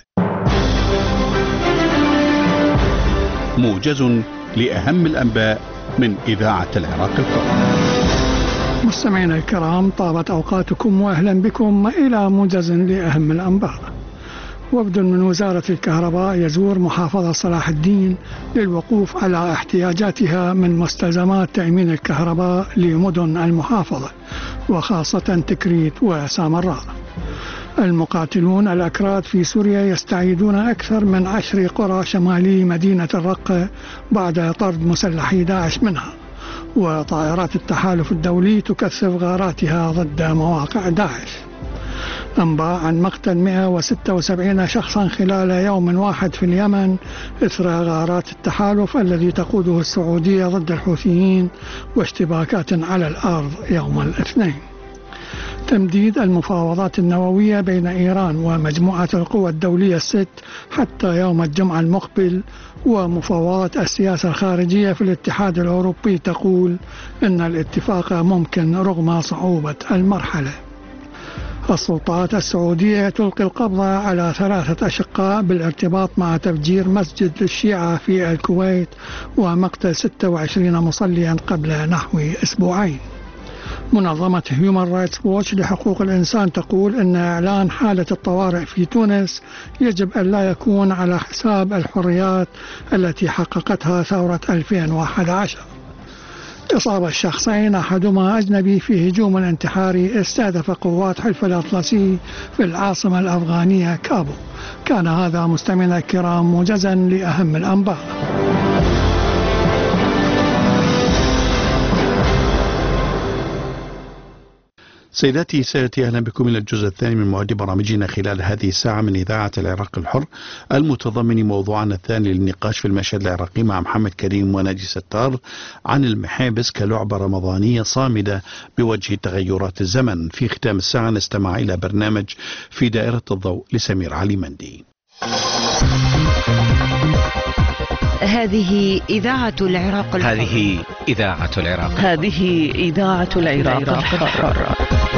موجز لأهم الأنباء من إذاعة العراق الحر. مستمعينا الكرام، طابت أوقاتكم وأهلا بكم إلى موجز لأهم الأنباء. وفد من وزارة الكهرباء يزور محافظة صلاح الدين للوقوف على احتياجاتها من مستلزمات تأمين الكهرباء لمدن المحافظة وخاصة تكريت وسامراء. المقاتلون الأكراد في سوريا يستعيدون أكثر من 10 قرى شمالي مدينة الرقة بعد طرد مسلحي داعش منها. وطائرات التحالف الدولي تكثف غاراتها ضد مواقع داعش. أنباء عن مقتل 176 شخصا خلال يوم واحد في اليمن إثر غارات التحالف الذي تقوده السعودية ضد الحوثيين واشتباكات على الأرض يوم الاثنين. تمديد المفاوضات النووية بين إيران ومجموعة القوى الدولية الست حتى يوم الجمعة المقبل. ومفاوضات السياسة الخارجية في الاتحاد الأوروبي تقول إن الاتفاق ممكن رغم صعوبة المرحلة. السلطات السعودية تلقي القبض على 3 أشقاء بالارتباط مع تفجير مسجد للشيعة في الكويت ومقتل 26 مصليا قبل نحو أسبوعين. منظمة هيومان رايتس ووتش لحقوق الإنسان تقول أن إعلان حالة الطوارئ في تونس يجب أن لا يكون على حساب الحريات التي حققتها ثورة 2011. إصابة الشخصين أحدهما أجنبي في هجوم انتحاري استهدف قوات حلف الأطلسي في العاصمة الأفغانية كابو. كان هذا مستمعينا الكرام موجزا لأهم الأنباء. سيداتي سادتي، أهلا بكم إلى الجزء الثاني من مواد برامجنا خلال هذه الساعة من إذاعة العراق الحر، المتضمن موضوعنا الثاني للنقاش في المشهد العراقي مع محمد كريم وناجي ستار عن المحابس كلعبة رمضانية صامدة بوجه تغيرات الزمن. في ختام الساعة نستمع إلى برنامج في دائرة الضوء لسمير علي مندي. هذه إذاعة العراق الحر. هذه إذاعة العراق. هذه إذاعة العراق الحر.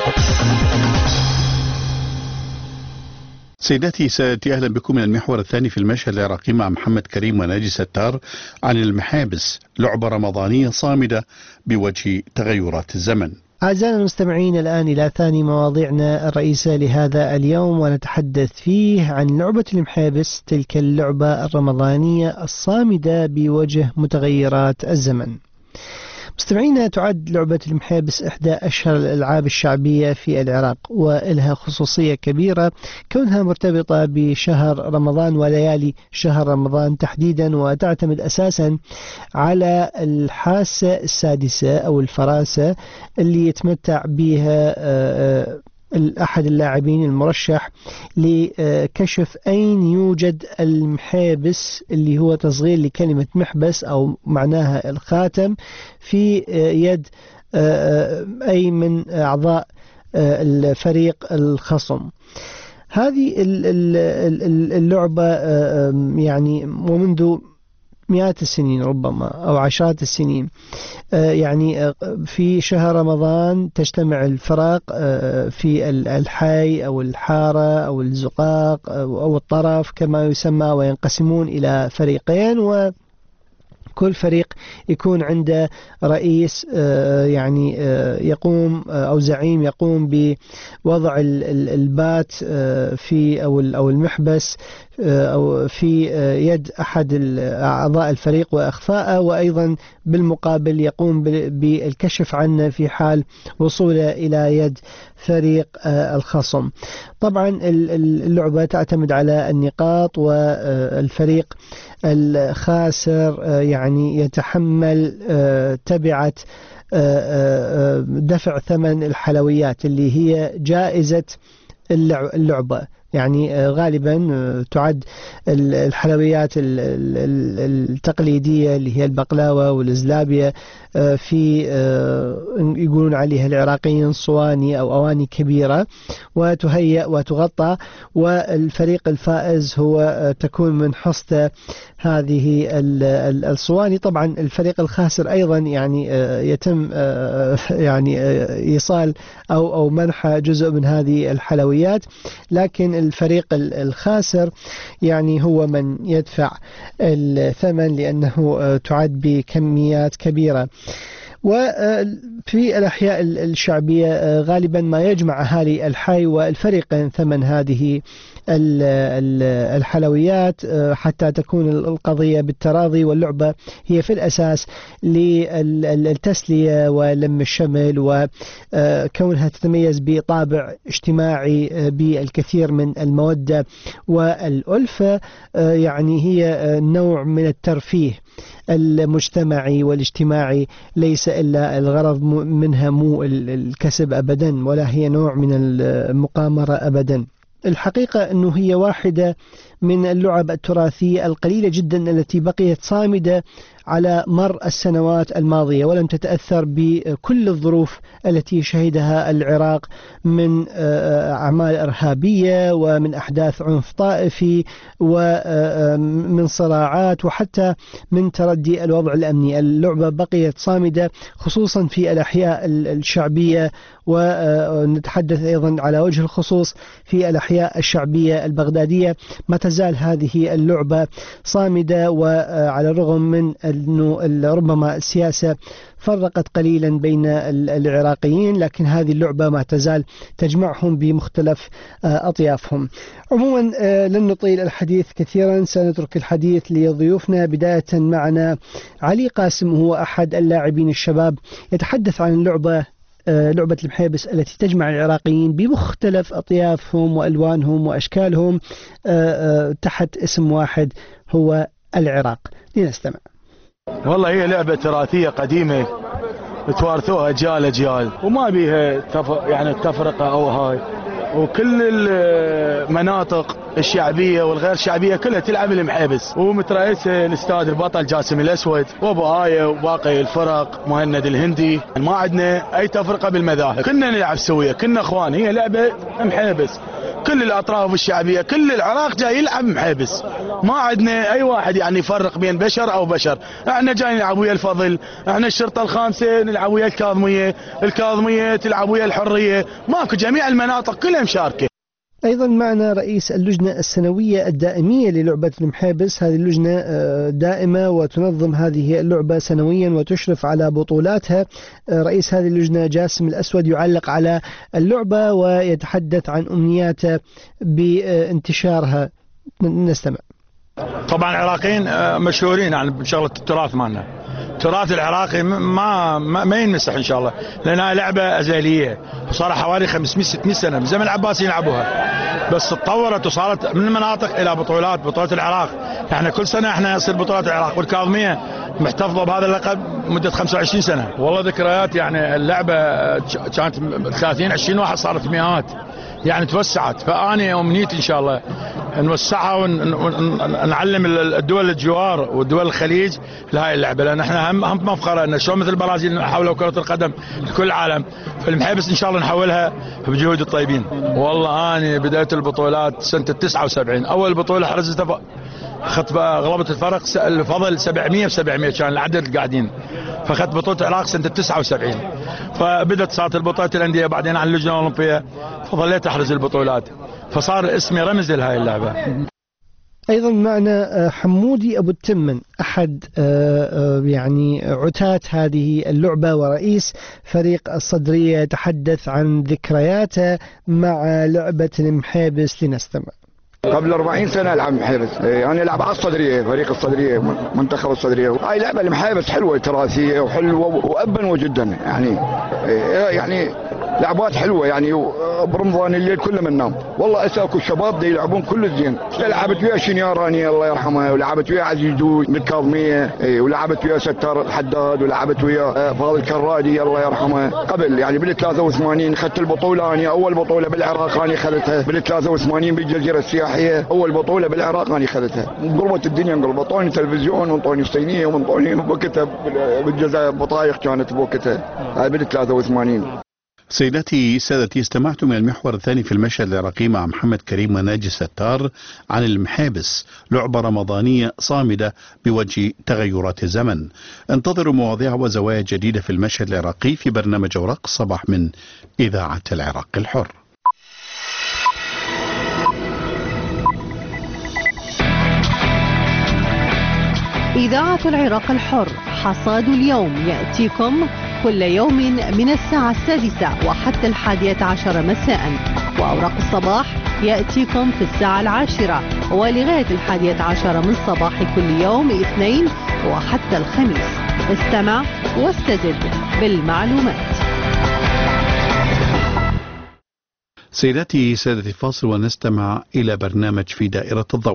سيداتي سادتي، أهلا بكم من المحور الثاني في المشهد العراقي مع محمد كريم وناجي ستار عن المحابس لعبة رمضانية صامدة بوجه تغيرات الزمن. أعزائنا المستمعين، الآن إلى ثاني مواضيعنا الرئيسة لهذا اليوم، ونتحدث فيه عن لعبة المحابس، تلك اللعبة الرمضانية الصامدة بوجه متغيرات الزمن. مستمعينا، تعد لعبة المحابس إحدى أشهر الألعاب الشعبية في العراق، وإلها خصوصية كبيرة كونها مرتبطة بشهر رمضان وليالي شهر رمضان تحديدا، وتعتمد أساسا على الحاسة السادسة أو الفراسة اللي يتمتع بها أحد اللاعبين المرشح لكشف أين يوجد المحابس، اللي هو تصغير لكلمة محبس أو معناها الخاتم، في يد أي من أعضاء الفريق الخصم. هذه اللعبة يعني ومنذ مئات السنين ربما أو عشرات السنين، يعني في شهر رمضان تجتمع الفرق في الحي أو الحارة أو الزقاق أو الطرف كما يسمى، وينقسمون إلى فريقين، كل فريق يكون عنده رئيس يعني يقوم أو زعيم يقوم بوضع البات في أو المحبس أو في يد أحد أعضاء الفريق وإخفاءه، وأيضا بالمقابل يقوم بالكشف عنه في حال وصوله إلى يد فريق الخصم. طبعا اللعبة تعتمد على النقاط، والفريق الخاسر يعني يتحمل تبعة دفع ثمن الحلويات اللي هي جائزة اللعبة. يعني غالبا تعد الحلويات التقليدية اللي هي البقلاوة والزلابية في يقولون عليها العراقيين صواني أو أواني كبيرة، وتهيأ وتغطى، والفريق الفائز هو تكون من حصته هذه الصواني. طبعا الفريق الخاسر أيضا يعني يتم يعني إيصال أو منح جزء من هذه الحلويات، لكن الفريق الخاسر يعني هو من يدفع الثمن لأنه تعد بكميات كبيرة. وفي الأحياء الشعبية غالبا ما يجمع أهالي الحي والفريقين ثمن هذه الحلويات حتى تكون القضية بالتراضي، واللعبة هي في الأساس للتسلية ولم الشمل، وكونها تتميز بطابع اجتماعي بالكثير من المودة والألفة. يعني هي نوع من الترفيه المجتمعي والاجتماعي، ليس إلا الغرض منها مو الكسب أبدا، ولا هي نوع من المقامرة أبدا. الحقيقة أنه هي واحدة من اللعب التراثية القليلة جدا التي بقيت صامدة على مر السنوات الماضية، ولم تتأثر بكل الظروف التي شهدها العراق من أعمال إرهابية ومن أحداث عنف طائفي ومن صراعات وحتى من تردي الوضع الأمني. اللعبة بقيت صامدة خصوصا في الأحياء الشعبية، ونتحدث أيضا على وجه الخصوص في الأحياء الشعبية البغدادية. ما تزال هذه اللعبة صامدة، وعلى الرغم من أنه ربما السياسة فرقت قليلا بين العراقيين، لكن هذه اللعبة ما تزال تجمعهم بمختلف أطيافهم. عموما لن نطيل الحديث كثيرا، سنترك الحديث لضيوفنا. بداية معنا علي قاسم، هو أحد اللاعبين الشباب، يتحدث عن اللعبة لعبة المحيبس التي تجمع العراقيين بمختلف أطيافهم وألوانهم وأشكالهم تحت اسم واحد هو العراق. لنستمع. والله هي لعبة تراثية قديمة توارثوها أجيال أجيال، وما بيها يعني تفرقة أو هاي، وكل المناطق الشعبية والغير شعبية كلها تلعب المحيبس، ومترئيسها الأستاذ البطل جاسم الأسود وأبو آية وباقي الفرق مهند الهندي. ما عندنا أي تفرقة بالمذاهب، كنا نلعب سوية، كنا أخوان. هي لعبة محيبس، كل الأطراف الشعبية كل العراق جاي يلعب محيبس، ما عندنا أي واحد يعني يفرق بين بشر أو بشر. احنا جاي نلعب ويا الفضل، احنا الشرطة الخامسة نلعب ويا الكاظمية تلعب ويا الحرية، ماكو، جميع المناطق كلها مشاركة. أيضا معنا رئيس اللجنة السنوية الدائمية للعبة المحيبس. هذه اللجنة دائمة وتنظم هذه اللعبة سنويا وتشرف على بطولاتها. رئيس هذه اللجنة جاسم الأسود يعلق على اللعبة ويتحدث عن أمنياته بانتشارها. نستمع. طبعا العراقيين مشهورين عن شغلة التراث مالنا، التراث العراقي ما ينمسح ان شاء الله، لانها لعبه ازليه وصار حوالي 500-600 سنه من زمن العباسيين يلعبوها، بس تطورت وصارت من المناطق الى بطولات العراق. يعني كل سنه احنا يصير بطولات العراق، والكاظميه محتفظه بهذا اللقب مده 25 سنه. والله ذكريات، يعني اللعبه كانت 30-20 واحد صارت مئات، يعني توسعت. فاني امنيتي ان شاء الله نوسعها ونعلم الدول الجوار والدول الخليج لهاي اللعبه، لان احنا هم مفخره ان شلون مثل البرازيل حولوا كره القدم لكل العالم، فالمحيبس ان شاء الله نحولها بجهود الطيبين. والله اني بدايه البطولات سنه 79، اول بطوله حرزتها اخذت غلبت الفرق الفضل 700 ب700 كان العدد القاعدين، فاخذت بطوله العراق سنه 79. فبدت صارت البطولات الانديه بعدين على اللجنه الاولمبيه، فظليت احرز البطولات، فصار اسمي رمز لهاي اللعبه. أيضا معنا حمودي أبو التمن أحد يعني عتاة هذه اللعبة ورئيس فريق الصدرية، يتحدث عن ذكرياته مع لعبة المحابس. لنستمع. قبل 40 سنة ألعب محابس، أنا ألعب على الصدرية، فريق الصدرية، منتخب الصدرية. هاي لعبة المحابس حلوة تراثية وحلوة وأبنوة جدا، يعني لعبات حلوة يعني. برمضان الليل كله منام والله أساكو الشباب دي يلعبون كل الزين. لعبت ويا شنياراني الله يرحمه، ولعبت ويا عزيز دوي من الكاظمية، ولعبت ويا ستار الحداد، ولعبت ويا فاضل كرادي الله يرحمه. قبل يعني بال 83 اخذت البطولة، أنا أول بطولة بالعراق أنا أخذتها بال 83 بالجزيرة السياحية، أول بطولة بالعراق أنا أخذتها. انقلبت الدنيا، انقلبت طوني تلفزيون وانطوني صينية وانطوني بوقتها بالجزائر بطايق كانت بوقتها، هاي بال 83. سيداتي سادتي، استمعتم إلى المحور الثاني في المشهد العراقي مع محمد كريم وناجي ستار عن المحابس، لعبة رمضانية صامدة بوجه تغيرات الزمن. انتظروا مواضيع وزوايا جديدة في المشهد العراقي في برنامج أوراق الصباح من إذاعة العراق الحر. إذاعة العراق الحر، حصاد اليوم يأتيكم كل يوم من الساعة 6 وحتى 11 مساء، وأوراق الصباح يأتيكم في الساعة 10 ولغاية 11 من صباح كل يوم اثنين وحتى الخميس. استمع واستزد بالمعلومات. سيداتي سادتي، فاصل ونستمع إلى برنامج في دائرة الضوء.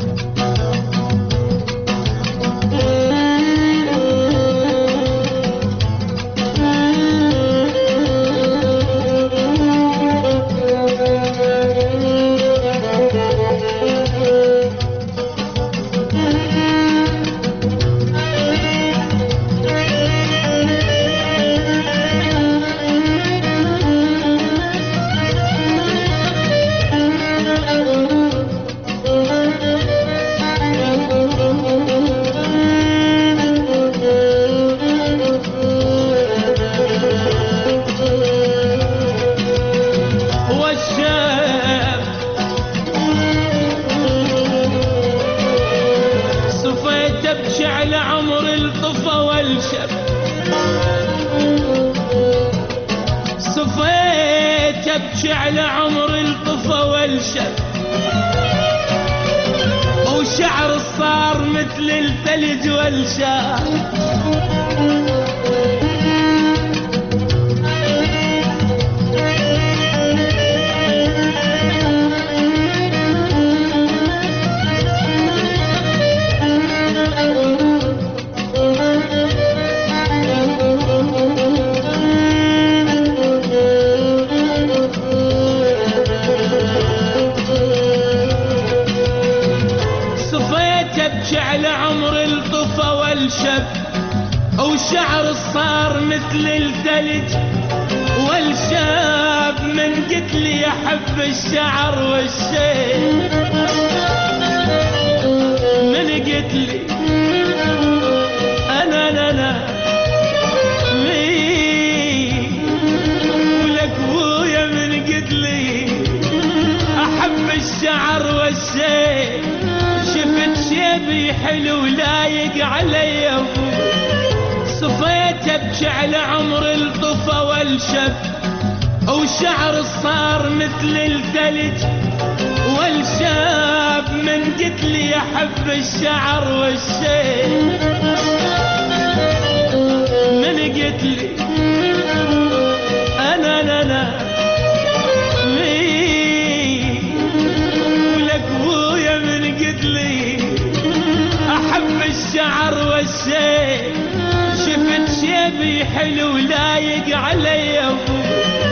على عمر الطفى والشب، وشعر صار مثل الثلج والشاب. وشعر صار مثل الثلج والشاب، من قلت لي احب الشعر والشيب، من قلت لي انا ولك ابويا، من قلت لي احب الشعر والشيب، شفت شيبي حلو لايق علي ابوي، صفيت ابكي على عمر الطفى والشب، وشعر صار مثل الثلج والشاب، من قلت لي احب الشعر والشيب، من قلت لي انا ولك ابويا، من قلت لي احب الشعر والشيب، شفت شيبي حلو لايق علي ابوي.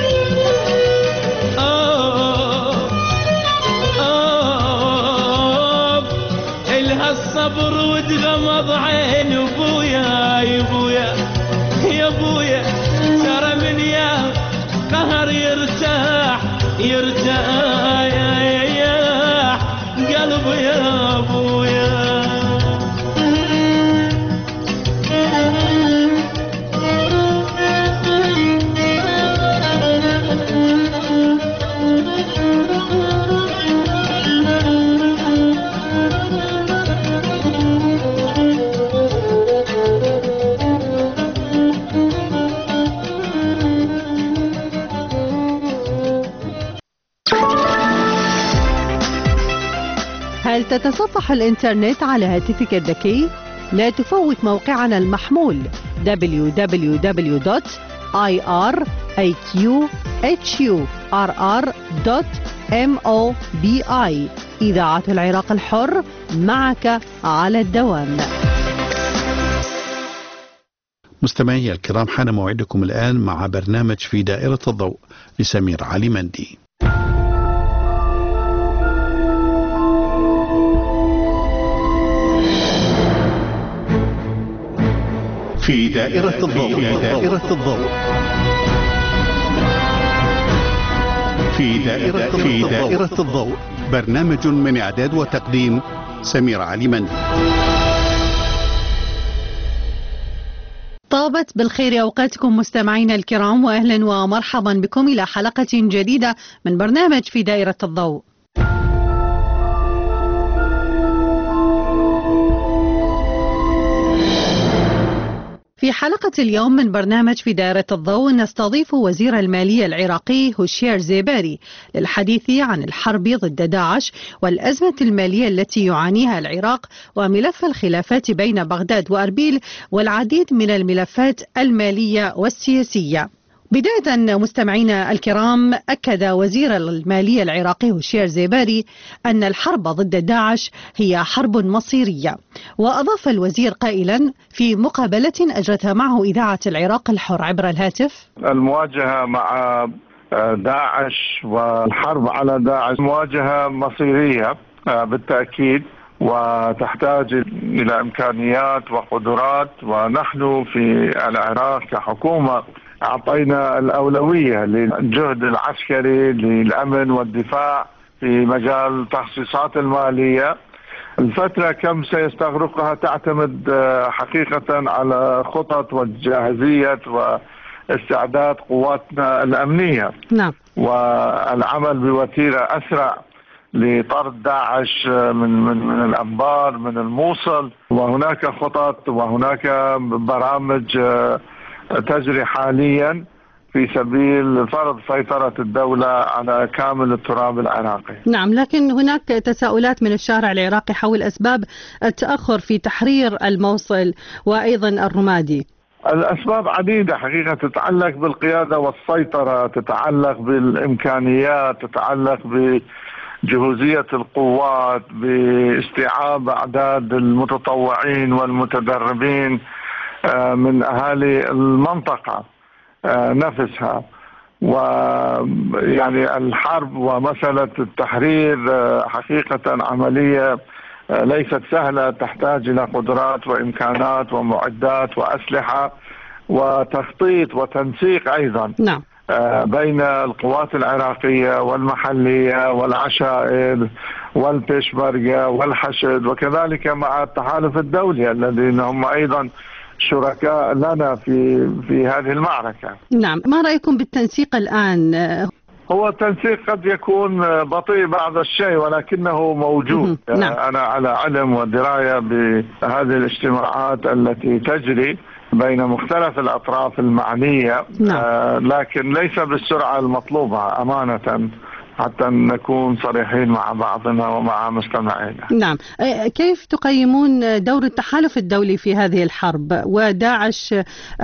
الها الصبر وتغمض عين ابويا، يا ابويا يا ابويا، ترى من يا قهر يرتاح قلبي يا ابويا. هل تتصفح الإنترنت على هاتفك الذكي؟ لا تفوت موقعنا المحمول www.iraqhurr.mobi. إذاعة العراق الحر، معك على الدوام. مستمعي الكرام، حان موعدكم الآن مع برنامج في دائرة الضوء لسمير علي مندي. في دائرة الضوء. في دائرة الضوء، برنامج من إعداد وتقديم سمير علي مندي. طابت بالخير أوقاتكم مستمعينا الكرام، وأهلا ومرحبا بكم إلى حلقة جديدة من برنامج في دائرة الضوء. في حلقة اليوم من برنامج في دائرة الضوء نستضيف وزير المالية العراقي هوشيار زيباري للحديث عن الحرب ضد داعش والأزمة المالية التي يعانيها العراق وملف الخلافات بين بغداد وأربيل والعديد من الملفات المالية والسياسية. بداية مستمعينا الكرام، أكد وزير المالية العراقي هوشيار زيباري أن الحرب ضد داعش هي حرب مصيرية، وأضاف الوزير قائلا في مقابلة أجرتها معه إذاعة العراق الحر عبر الهاتف: المواجهة مع داعش والحرب على داعش مواجهة مصيرية بالتأكيد، وتحتاج إلى إمكانيات وقدرات، ونحن في العراق كحكومة أعطينا الأولوية للجهد العسكري للأمن والدفاع في مجال التخصيصات المالية. الفترة كم سيستغرقها تعتمد حقيقة على خطط وجاهزية واستعداد قواتنا الأمنية. نعم. والعمل بوتيرة أسرع لطرد داعش من الأنبار، من الموصل، وهناك خطط وهناك برامج تجري حاليا في سبيل فرض سيطرة الدولة على كامل التراب العراقي. نعم، لكن هناك تساؤلات من الشارع العراقي حول أسباب التأخر في تحرير الموصل وأيضا الرمادي. الأسباب عديدة حقيقة، تتعلق بالقيادة والسيطرة، تتعلق بالإمكانيات، تتعلق بجهوزية القوات، باستيعاب أعداد المتطوعين والمتدربين من أهالي المنطقة نفسها. ويعني الحرب ومسألة التحرير حقيقة عملية ليست سهلة، تحتاج إلى قدرات وإمكانات ومعدات وأسلحة وتخطيط وتنسيق أيضا. نعم. بين القوات العراقية والمحلية والعشائر والبيشمركة والحشد، وكذلك مع التحالف الدولي الذين هم أيضا شركاء لنا في هذه المعركة. نعم، ما رأيكم بالتنسيق الآن؟ هو التنسيق قد يكون بطيء بعض الشيء ولكنه موجود. نعم. أنا على علم ودراية بهذه الاجتماعات التي تجري بين مختلف الأطراف المعنية. نعم. لكن ليس بالسرعة المطلوبة أمانة، حتى نكون صريحين مع بعضنا ومع مستمعينا. نعم، كيف تقيمون دور التحالف الدولي في هذه الحرب؟ وداعش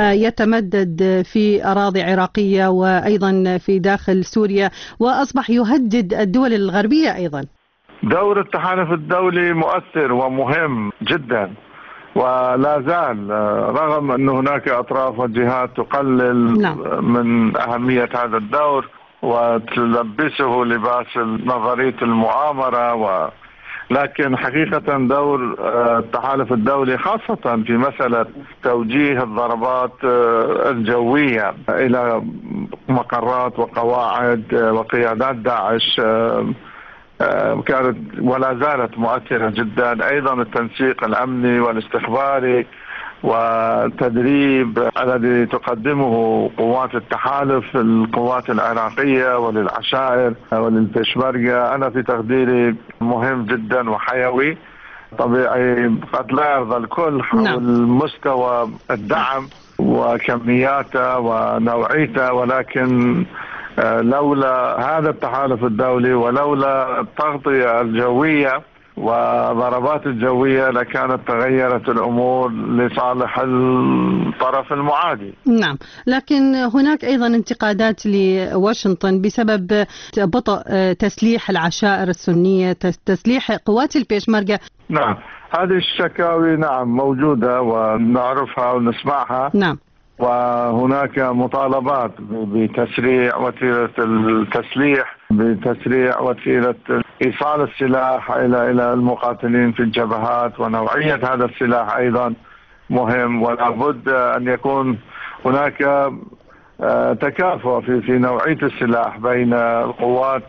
يتمدد في أراضي عراقية وأيضا في داخل سوريا، وأصبح يهدد الدول الغربية أيضا. دور التحالف الدولي مؤثر ومهم جدا، ولا زال رغم أن هناك أطراف وجهات تقلل من أهمية هذا الدور وتلبسه لباس نظرية المؤامرة، لكن حقيقة دور التحالف الدولي خاصة في مسألة توجيه الضربات الجوية إلى مقرات وقواعد وقيادات داعش كانت ولا زالت مؤثرة جدا. أيضا التنسيق الأمني والاستخباري والتدريب الذي تقدمه قوات التحالف القوات العراقية وللعشائر وللبيشمركة أنا في تقديري مهم جدا وحيوي. طبيعي قد لا يرضى الكل حول مستوى الدعم وكمياته ونوعيته، ولكن لولا هذا التحالف الدولي ولولا التغطية الجوية وضربات الجوية لكانت تغيرت الأمور لصالح الطرف المعادي. نعم، لكن هناك أيضا انتقادات لواشنطن بسبب بطء تسليح العشائر السنية، تسليح قوات البيشمركة. نعم، هذه الشكاوي نعم موجودة ونعرفها ونسمعها. نعم. وهناك مطالبات بتسريع وتيرة التسليح، بتسريع وتيرة إيصال السلاح إلى المقاتلين في الجبهات، ونوعية هذا السلاح أيضا مهم، ولا بد أن يكون هناك تكافؤ في نوعية السلاح بين القوات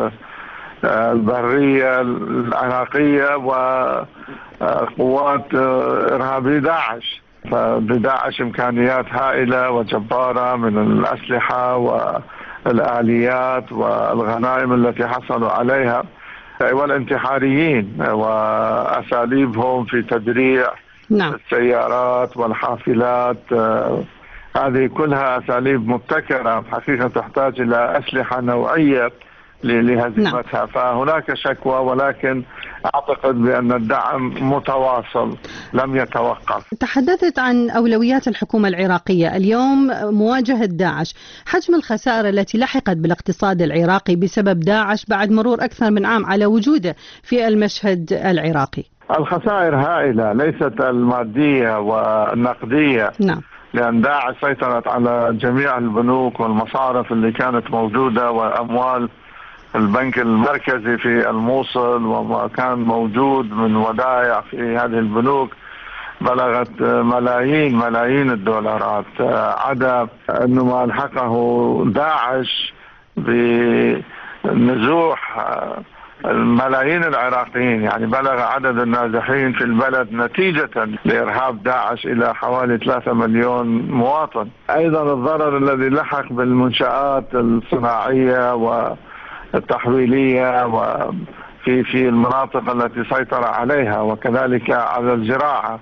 البرية العراقية وقوات إرهابي داعش. فبداعش إمكانيات هائلة وجبارة من الأسلحة والآليات والغنائم التي حصلوا عليها، والانتحاريين وأساليبهم في تدريع السيارات والحافلات، هذه كلها أساليب مبتكرة حقيقة تحتاج إلى أسلحة نوعية لهزيمتها. فهناك شكوى، ولكن أعتقد بأن الدعم متواصل لم يتوقف. تحدثت عن أولويات الحكومة العراقية اليوم مواجهة داعش، حجم الخسائر التي لحقت بالاقتصاد العراقي بسبب داعش بعد مرور أكثر من عام على وجوده في المشهد العراقي. الخسائر هائلة، ليست المادية والنقدية. نعم. لأن داعش سيطرت على جميع البنوك والمصارف اللي كانت موجودة، وأموال البنك المركزي في الموصل وما كان موجود من ودائع في هذه البنوك بلغت ملايين الدولارات، عدا أنه ما الحقه داعش بنزوح الملايين العراقيين، يعني بلغ عدد النازحين في البلد نتيجة لإرهاب داعش إلى حوالي 3 مليون مواطن. أيضا الضرر الذي لحق بالمنشآت الصناعية والتحويلية وفي المناطق التي سيطر عليها، وكذلك على الزراعة.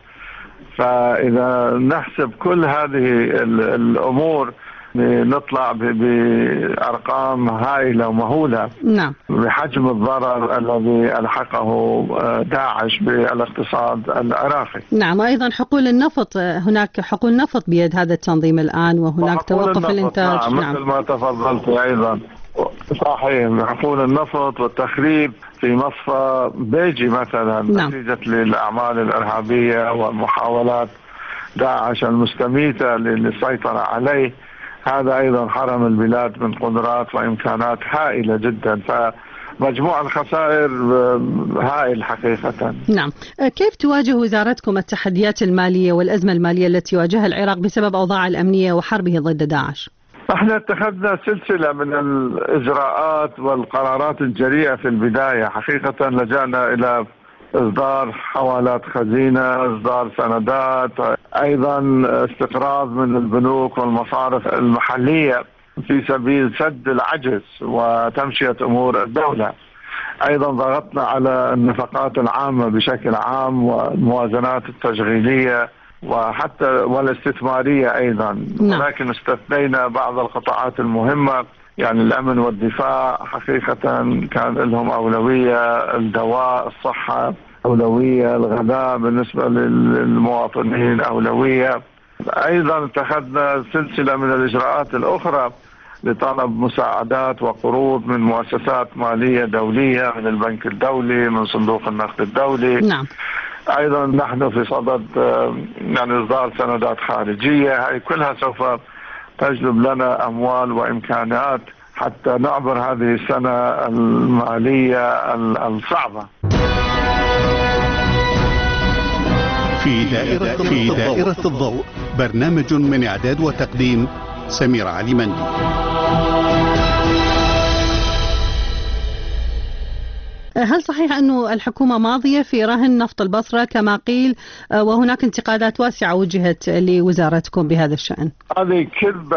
فإذا نحسب كل هذه الأمور نطلع بأرقام هائلة ومهولة. نعم. بحجم الضرر الذي ألحقه داعش بالاقتصاد العراقي. نعم، أيضا حقول النفط، هناك حقول نفط بيد هذا التنظيم الآن، وهناك توقف الإنتاج. نعم. مثل ما تفضلت أيضا صحيح، حقول النفط والتخريب في مصفى بيجي مثلا. نعم. نتيجة للأعمال الإرهابية ومحاولات داعش المستميتة للسيطرة عليه، هذا أيضا حرم البلاد من قدرات وإمكانات هائلة جدا. فمجموع الخسائر هائل حقيقة. نعم. كيف تواجه وزارتكم التحديات المالية والأزمة المالية التي يواجهها العراق بسبب أوضاع الأمنية وحربه ضد داعش؟ احنا اتخذنا سلسلة من الإجراءات والقرارات الجريئة في البداية. حقيقة لجأنا إلى إصدار حوالات خزينة، إصدار سندات، أيضا استقراض من البنوك والمصارف المحلية في سبيل سد العجز وتمشية أمور الدولة. أيضا ضغطنا على النفقات العامة بشكل عام والموازنات التشغيلية وحتى والاستثمارية أيضا. ولكن استثنينا بعض القطاعات المهمة، يعني الأمن والدفاع حقيقة كان لهم أولوية، الدواء، الصحة أولوية، الغذاء بالنسبة للمواطنين أولوية. أيضا اتخذنا سلسلة من الإجراءات الأخرى لطلب مساعدات وقروض من مؤسسات مالية دولية، من البنك الدولي، من صندوق النقد الدولي. نعم. أيضا نحن في صدد يعني إصدار سندات خارجية، هاي كلها سوف تجلب لنا أموال وإمكانات حتى نعبر هذه السنة المالية الصعبة. في دائرة الضوء، برنامج من إعداد وتقديم سمير علي مندي. هل صحيح أن الحكومة ماضية في رهن نفط البصرة كما قيل، وهناك انتقادات واسعة وجهت لوزارتكم بهذا الشأن؟ هذه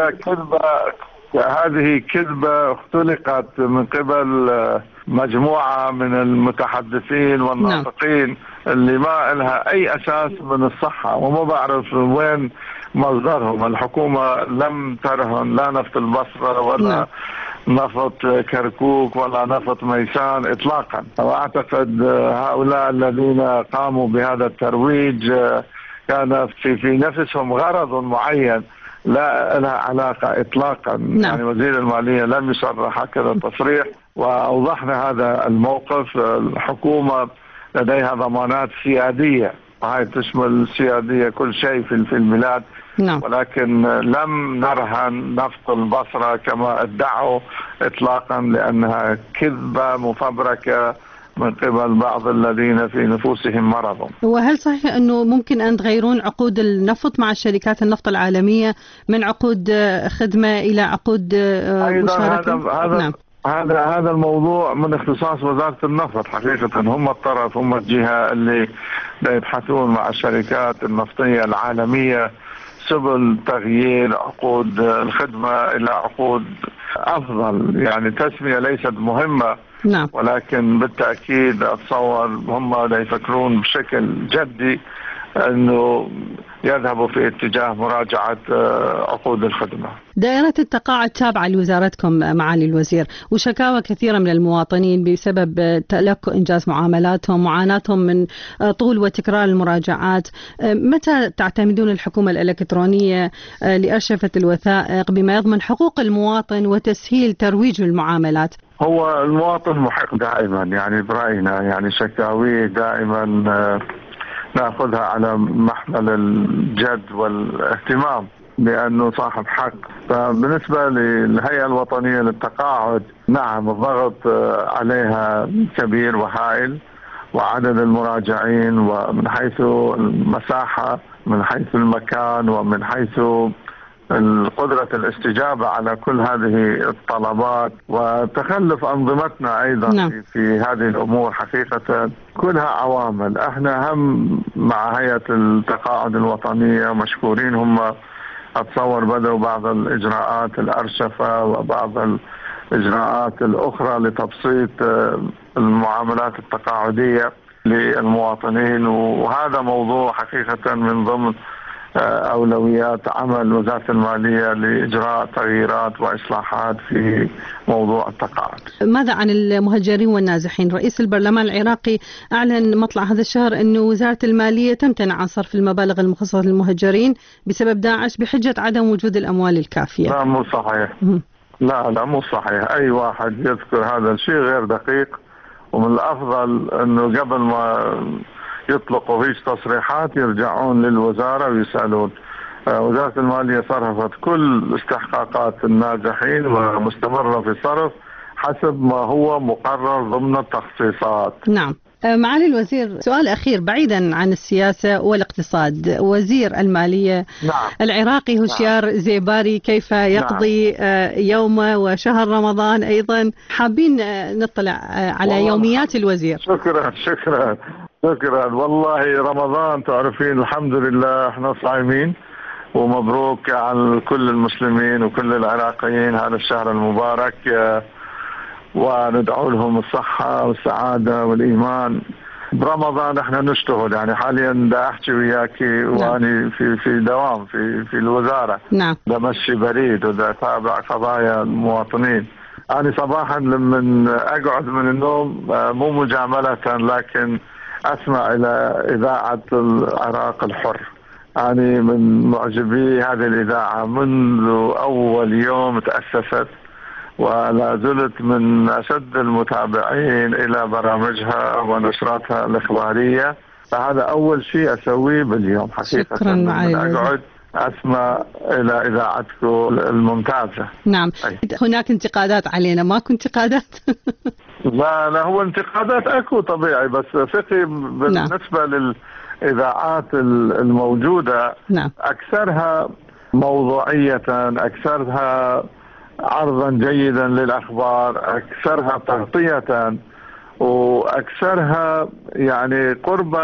كذبة اختلقت من قبل مجموعة من المتحدثين والناطقين اللي ما لها أي أساس من الصحة، وما بعرف وين مصدرهم. الحكومة لم ترهن لا نفط البصرة ولا نفط كركوك ولا نفط ميسان إطلاقا. وأعتقد هؤلاء الذين قاموا بهذا الترويج كان في نفسهم غرض معين لا لها علاقة إطلاقا. يعني وزير المالية لم يصرح هكذا تصريح، وأوضحنا هذا الموقف. الحكومة لديها ضمانات سيادية، وهي تشمل سيادية كل شيء في البلاد. ولكن لم نرهن نفط البصرة كما ادعوا إطلاقا، لأنها كذبة مفبركة من قبل بعض الذين في نفوسهم مرض. وهل صحيح أنه ممكن أن تغيرون عقود النفط مع شركات النفط العالمية من عقود خدمة إلى عقود مشاركة؟ هذا الموضوع من اختصاص وزارة النفط حقيقة. هم الطرف، هم الجهة اللي يبحثون مع الشركات النفطية العالمية سبل تغيير عقود الخدمة إلى عقود أفضل. يعني تسمية ليست مهمة، ولكن بالتأكيد أتصور هم لا يفكرون بشكل جدي أنه يذهبوا في اتجاه مراجعة عقود الخدمة. دائرة التقاعد تابعة لوزارتكم معالي الوزير، وشكاوى كثيرة من المواطنين بسبب تلكؤ إنجاز معاملاتهم، معاناتهم من طول وتكرار المراجعات. متى تعتمدون الحكومة الإلكترونية لأرشفة الوثائق بما يضمن حقوق المواطن وتسهيل ترويج المعاملات؟ هو المواطن محق دائما، يعني برأينا يعني شكاويه دائما نأخذها على محمل الجد والاهتمام لأنه صاحب حق. فبالنسبة للهيئة الوطنية للتقاعد، نعم الضغط عليها كبير وهائل، وعدد المراجعين ومن حيث المساحة من حيث المكان ومن حيث قدرة الاستجابة على كل هذه الطلبات، وتخلف أنظمتنا أيضا في هذه الأمور حقيقة كلها عوامل. احنا هم مع هيئة التقاعد الوطنية مشكورين، هم أتصور بدأوا بعض الإجراءات الأرشفة وبعض الإجراءات الأخرى لتبسيط المعاملات التقاعدية للمواطنين، وهذا موضوع حقيقة من ضمن أولويات عمل وزارة المالية لإجراء تغييرات وإصلاحات في موضوع التقاعد. ماذا عن المهجرين والنازحين؟ رئيس البرلمان العراقي أعلن مطلع هذا الشهر أن وزارة المالية تمتنع عن صرف المبالغ المخصصة للمهجرين بسبب داعش بحجة عدم وجود الأموال الكافية. لا مو صحيح. لا مو صحيح. أي واحد يذكر هذا الشيء غير دقيق، ومن الأفضل أنه قبل ما يطلقوا فيش تصريحات يرجعون للوزارة ويسألون. وزارة المالية صرفت كل استحقاقات النازحين ومستمرة في صرف حسب ما هو مقرر ضمن التخصيصات. نعم. معالي الوزير، سؤال أخير بعيدا عن السياسة والاقتصاد، وزير المالية العراقي هشيار زيباري كيف يقضي يومه وشهر رمضان أيضا؟ حابين نطلع على يوميات الوزير. شكرا. والله رمضان تعرفين الحمد لله احنا صايمين، ومبروك على كل المسلمين وكل العراقيين هذا الشهر المبارك، وندعو لهم الصحة والسعادة والإيمان. برمضان احنا نشتغل، يعني حاليا دا احكي وياكي واني في دوام في الوزارة. بمشي بريد ودا اتابع قضايا المواطنين. أنا صباحا لما أقعد من النوم مو مجاملة لكن أسمع إلى إذاعة العراق الحر. أنا من معجبي هذه الإذاعة منذ أول يوم تأسست، ولا زلت من أشد المتابعين إلى برامجها ونشراتها الإخبارية. فهذا أول شيء أسويه باليوم حقيقة. شكرا معالي. أقعد أسمع إلى إذاعتكم الممتازة. نعم. هناك انتقادات علينا، ماكو انتقادات؟ لا هو انتقادات أكو طبيعي، بس فقي بالنسبة للإذاعات الموجودة أكثرها موضوعية، أكثرها عرضا جيدا للأخبار، أكثرها تغطية، وأكثرها يعني قربا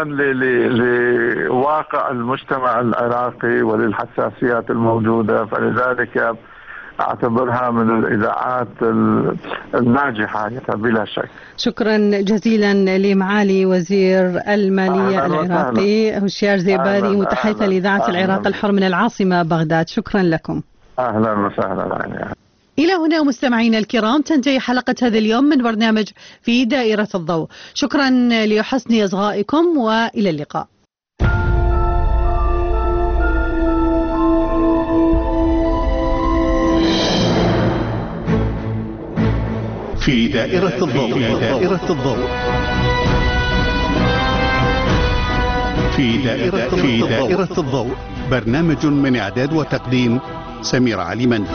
لواقع المجتمع العراقي وللحساسيات الموجودة. فلذلك أعتبرها من الإذاعات الناجحة بلا شك. شكرا جزيلا لمعالي وزير المالية العراقي هشيار زيباري، متحدث لإذاعة العراق الحر من العاصمة بغداد. شكرا لكم. أهلا وسهلا. إلى هنا مستمعينا الكرام تنتهي حلقة هذا اليوم من برنامج في دائرة الضوء. شكرا لحسن إصغائكم وإلى اللقاء. في دائرة الضوء. في دائرة الضوء. في دائرة الضوء، برنامج من إعداد وتقديم سمير علي مندي.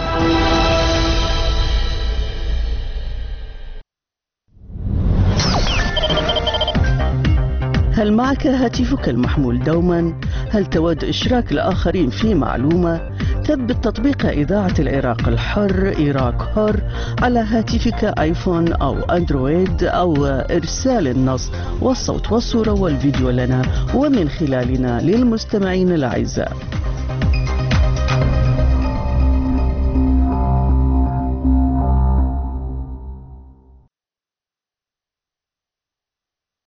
هل معك هاتفك المحمول دوما؟ هل تود إشراك الآخرين في معلومة؟ ثبت تطبيق إذاعة العراق الحر إيراك حر على هاتفك آيفون أو أندرويد، أو إرسال النص والصوت والصورة والفيديو لنا ومن خلالنا للمستمعين الأعزاء.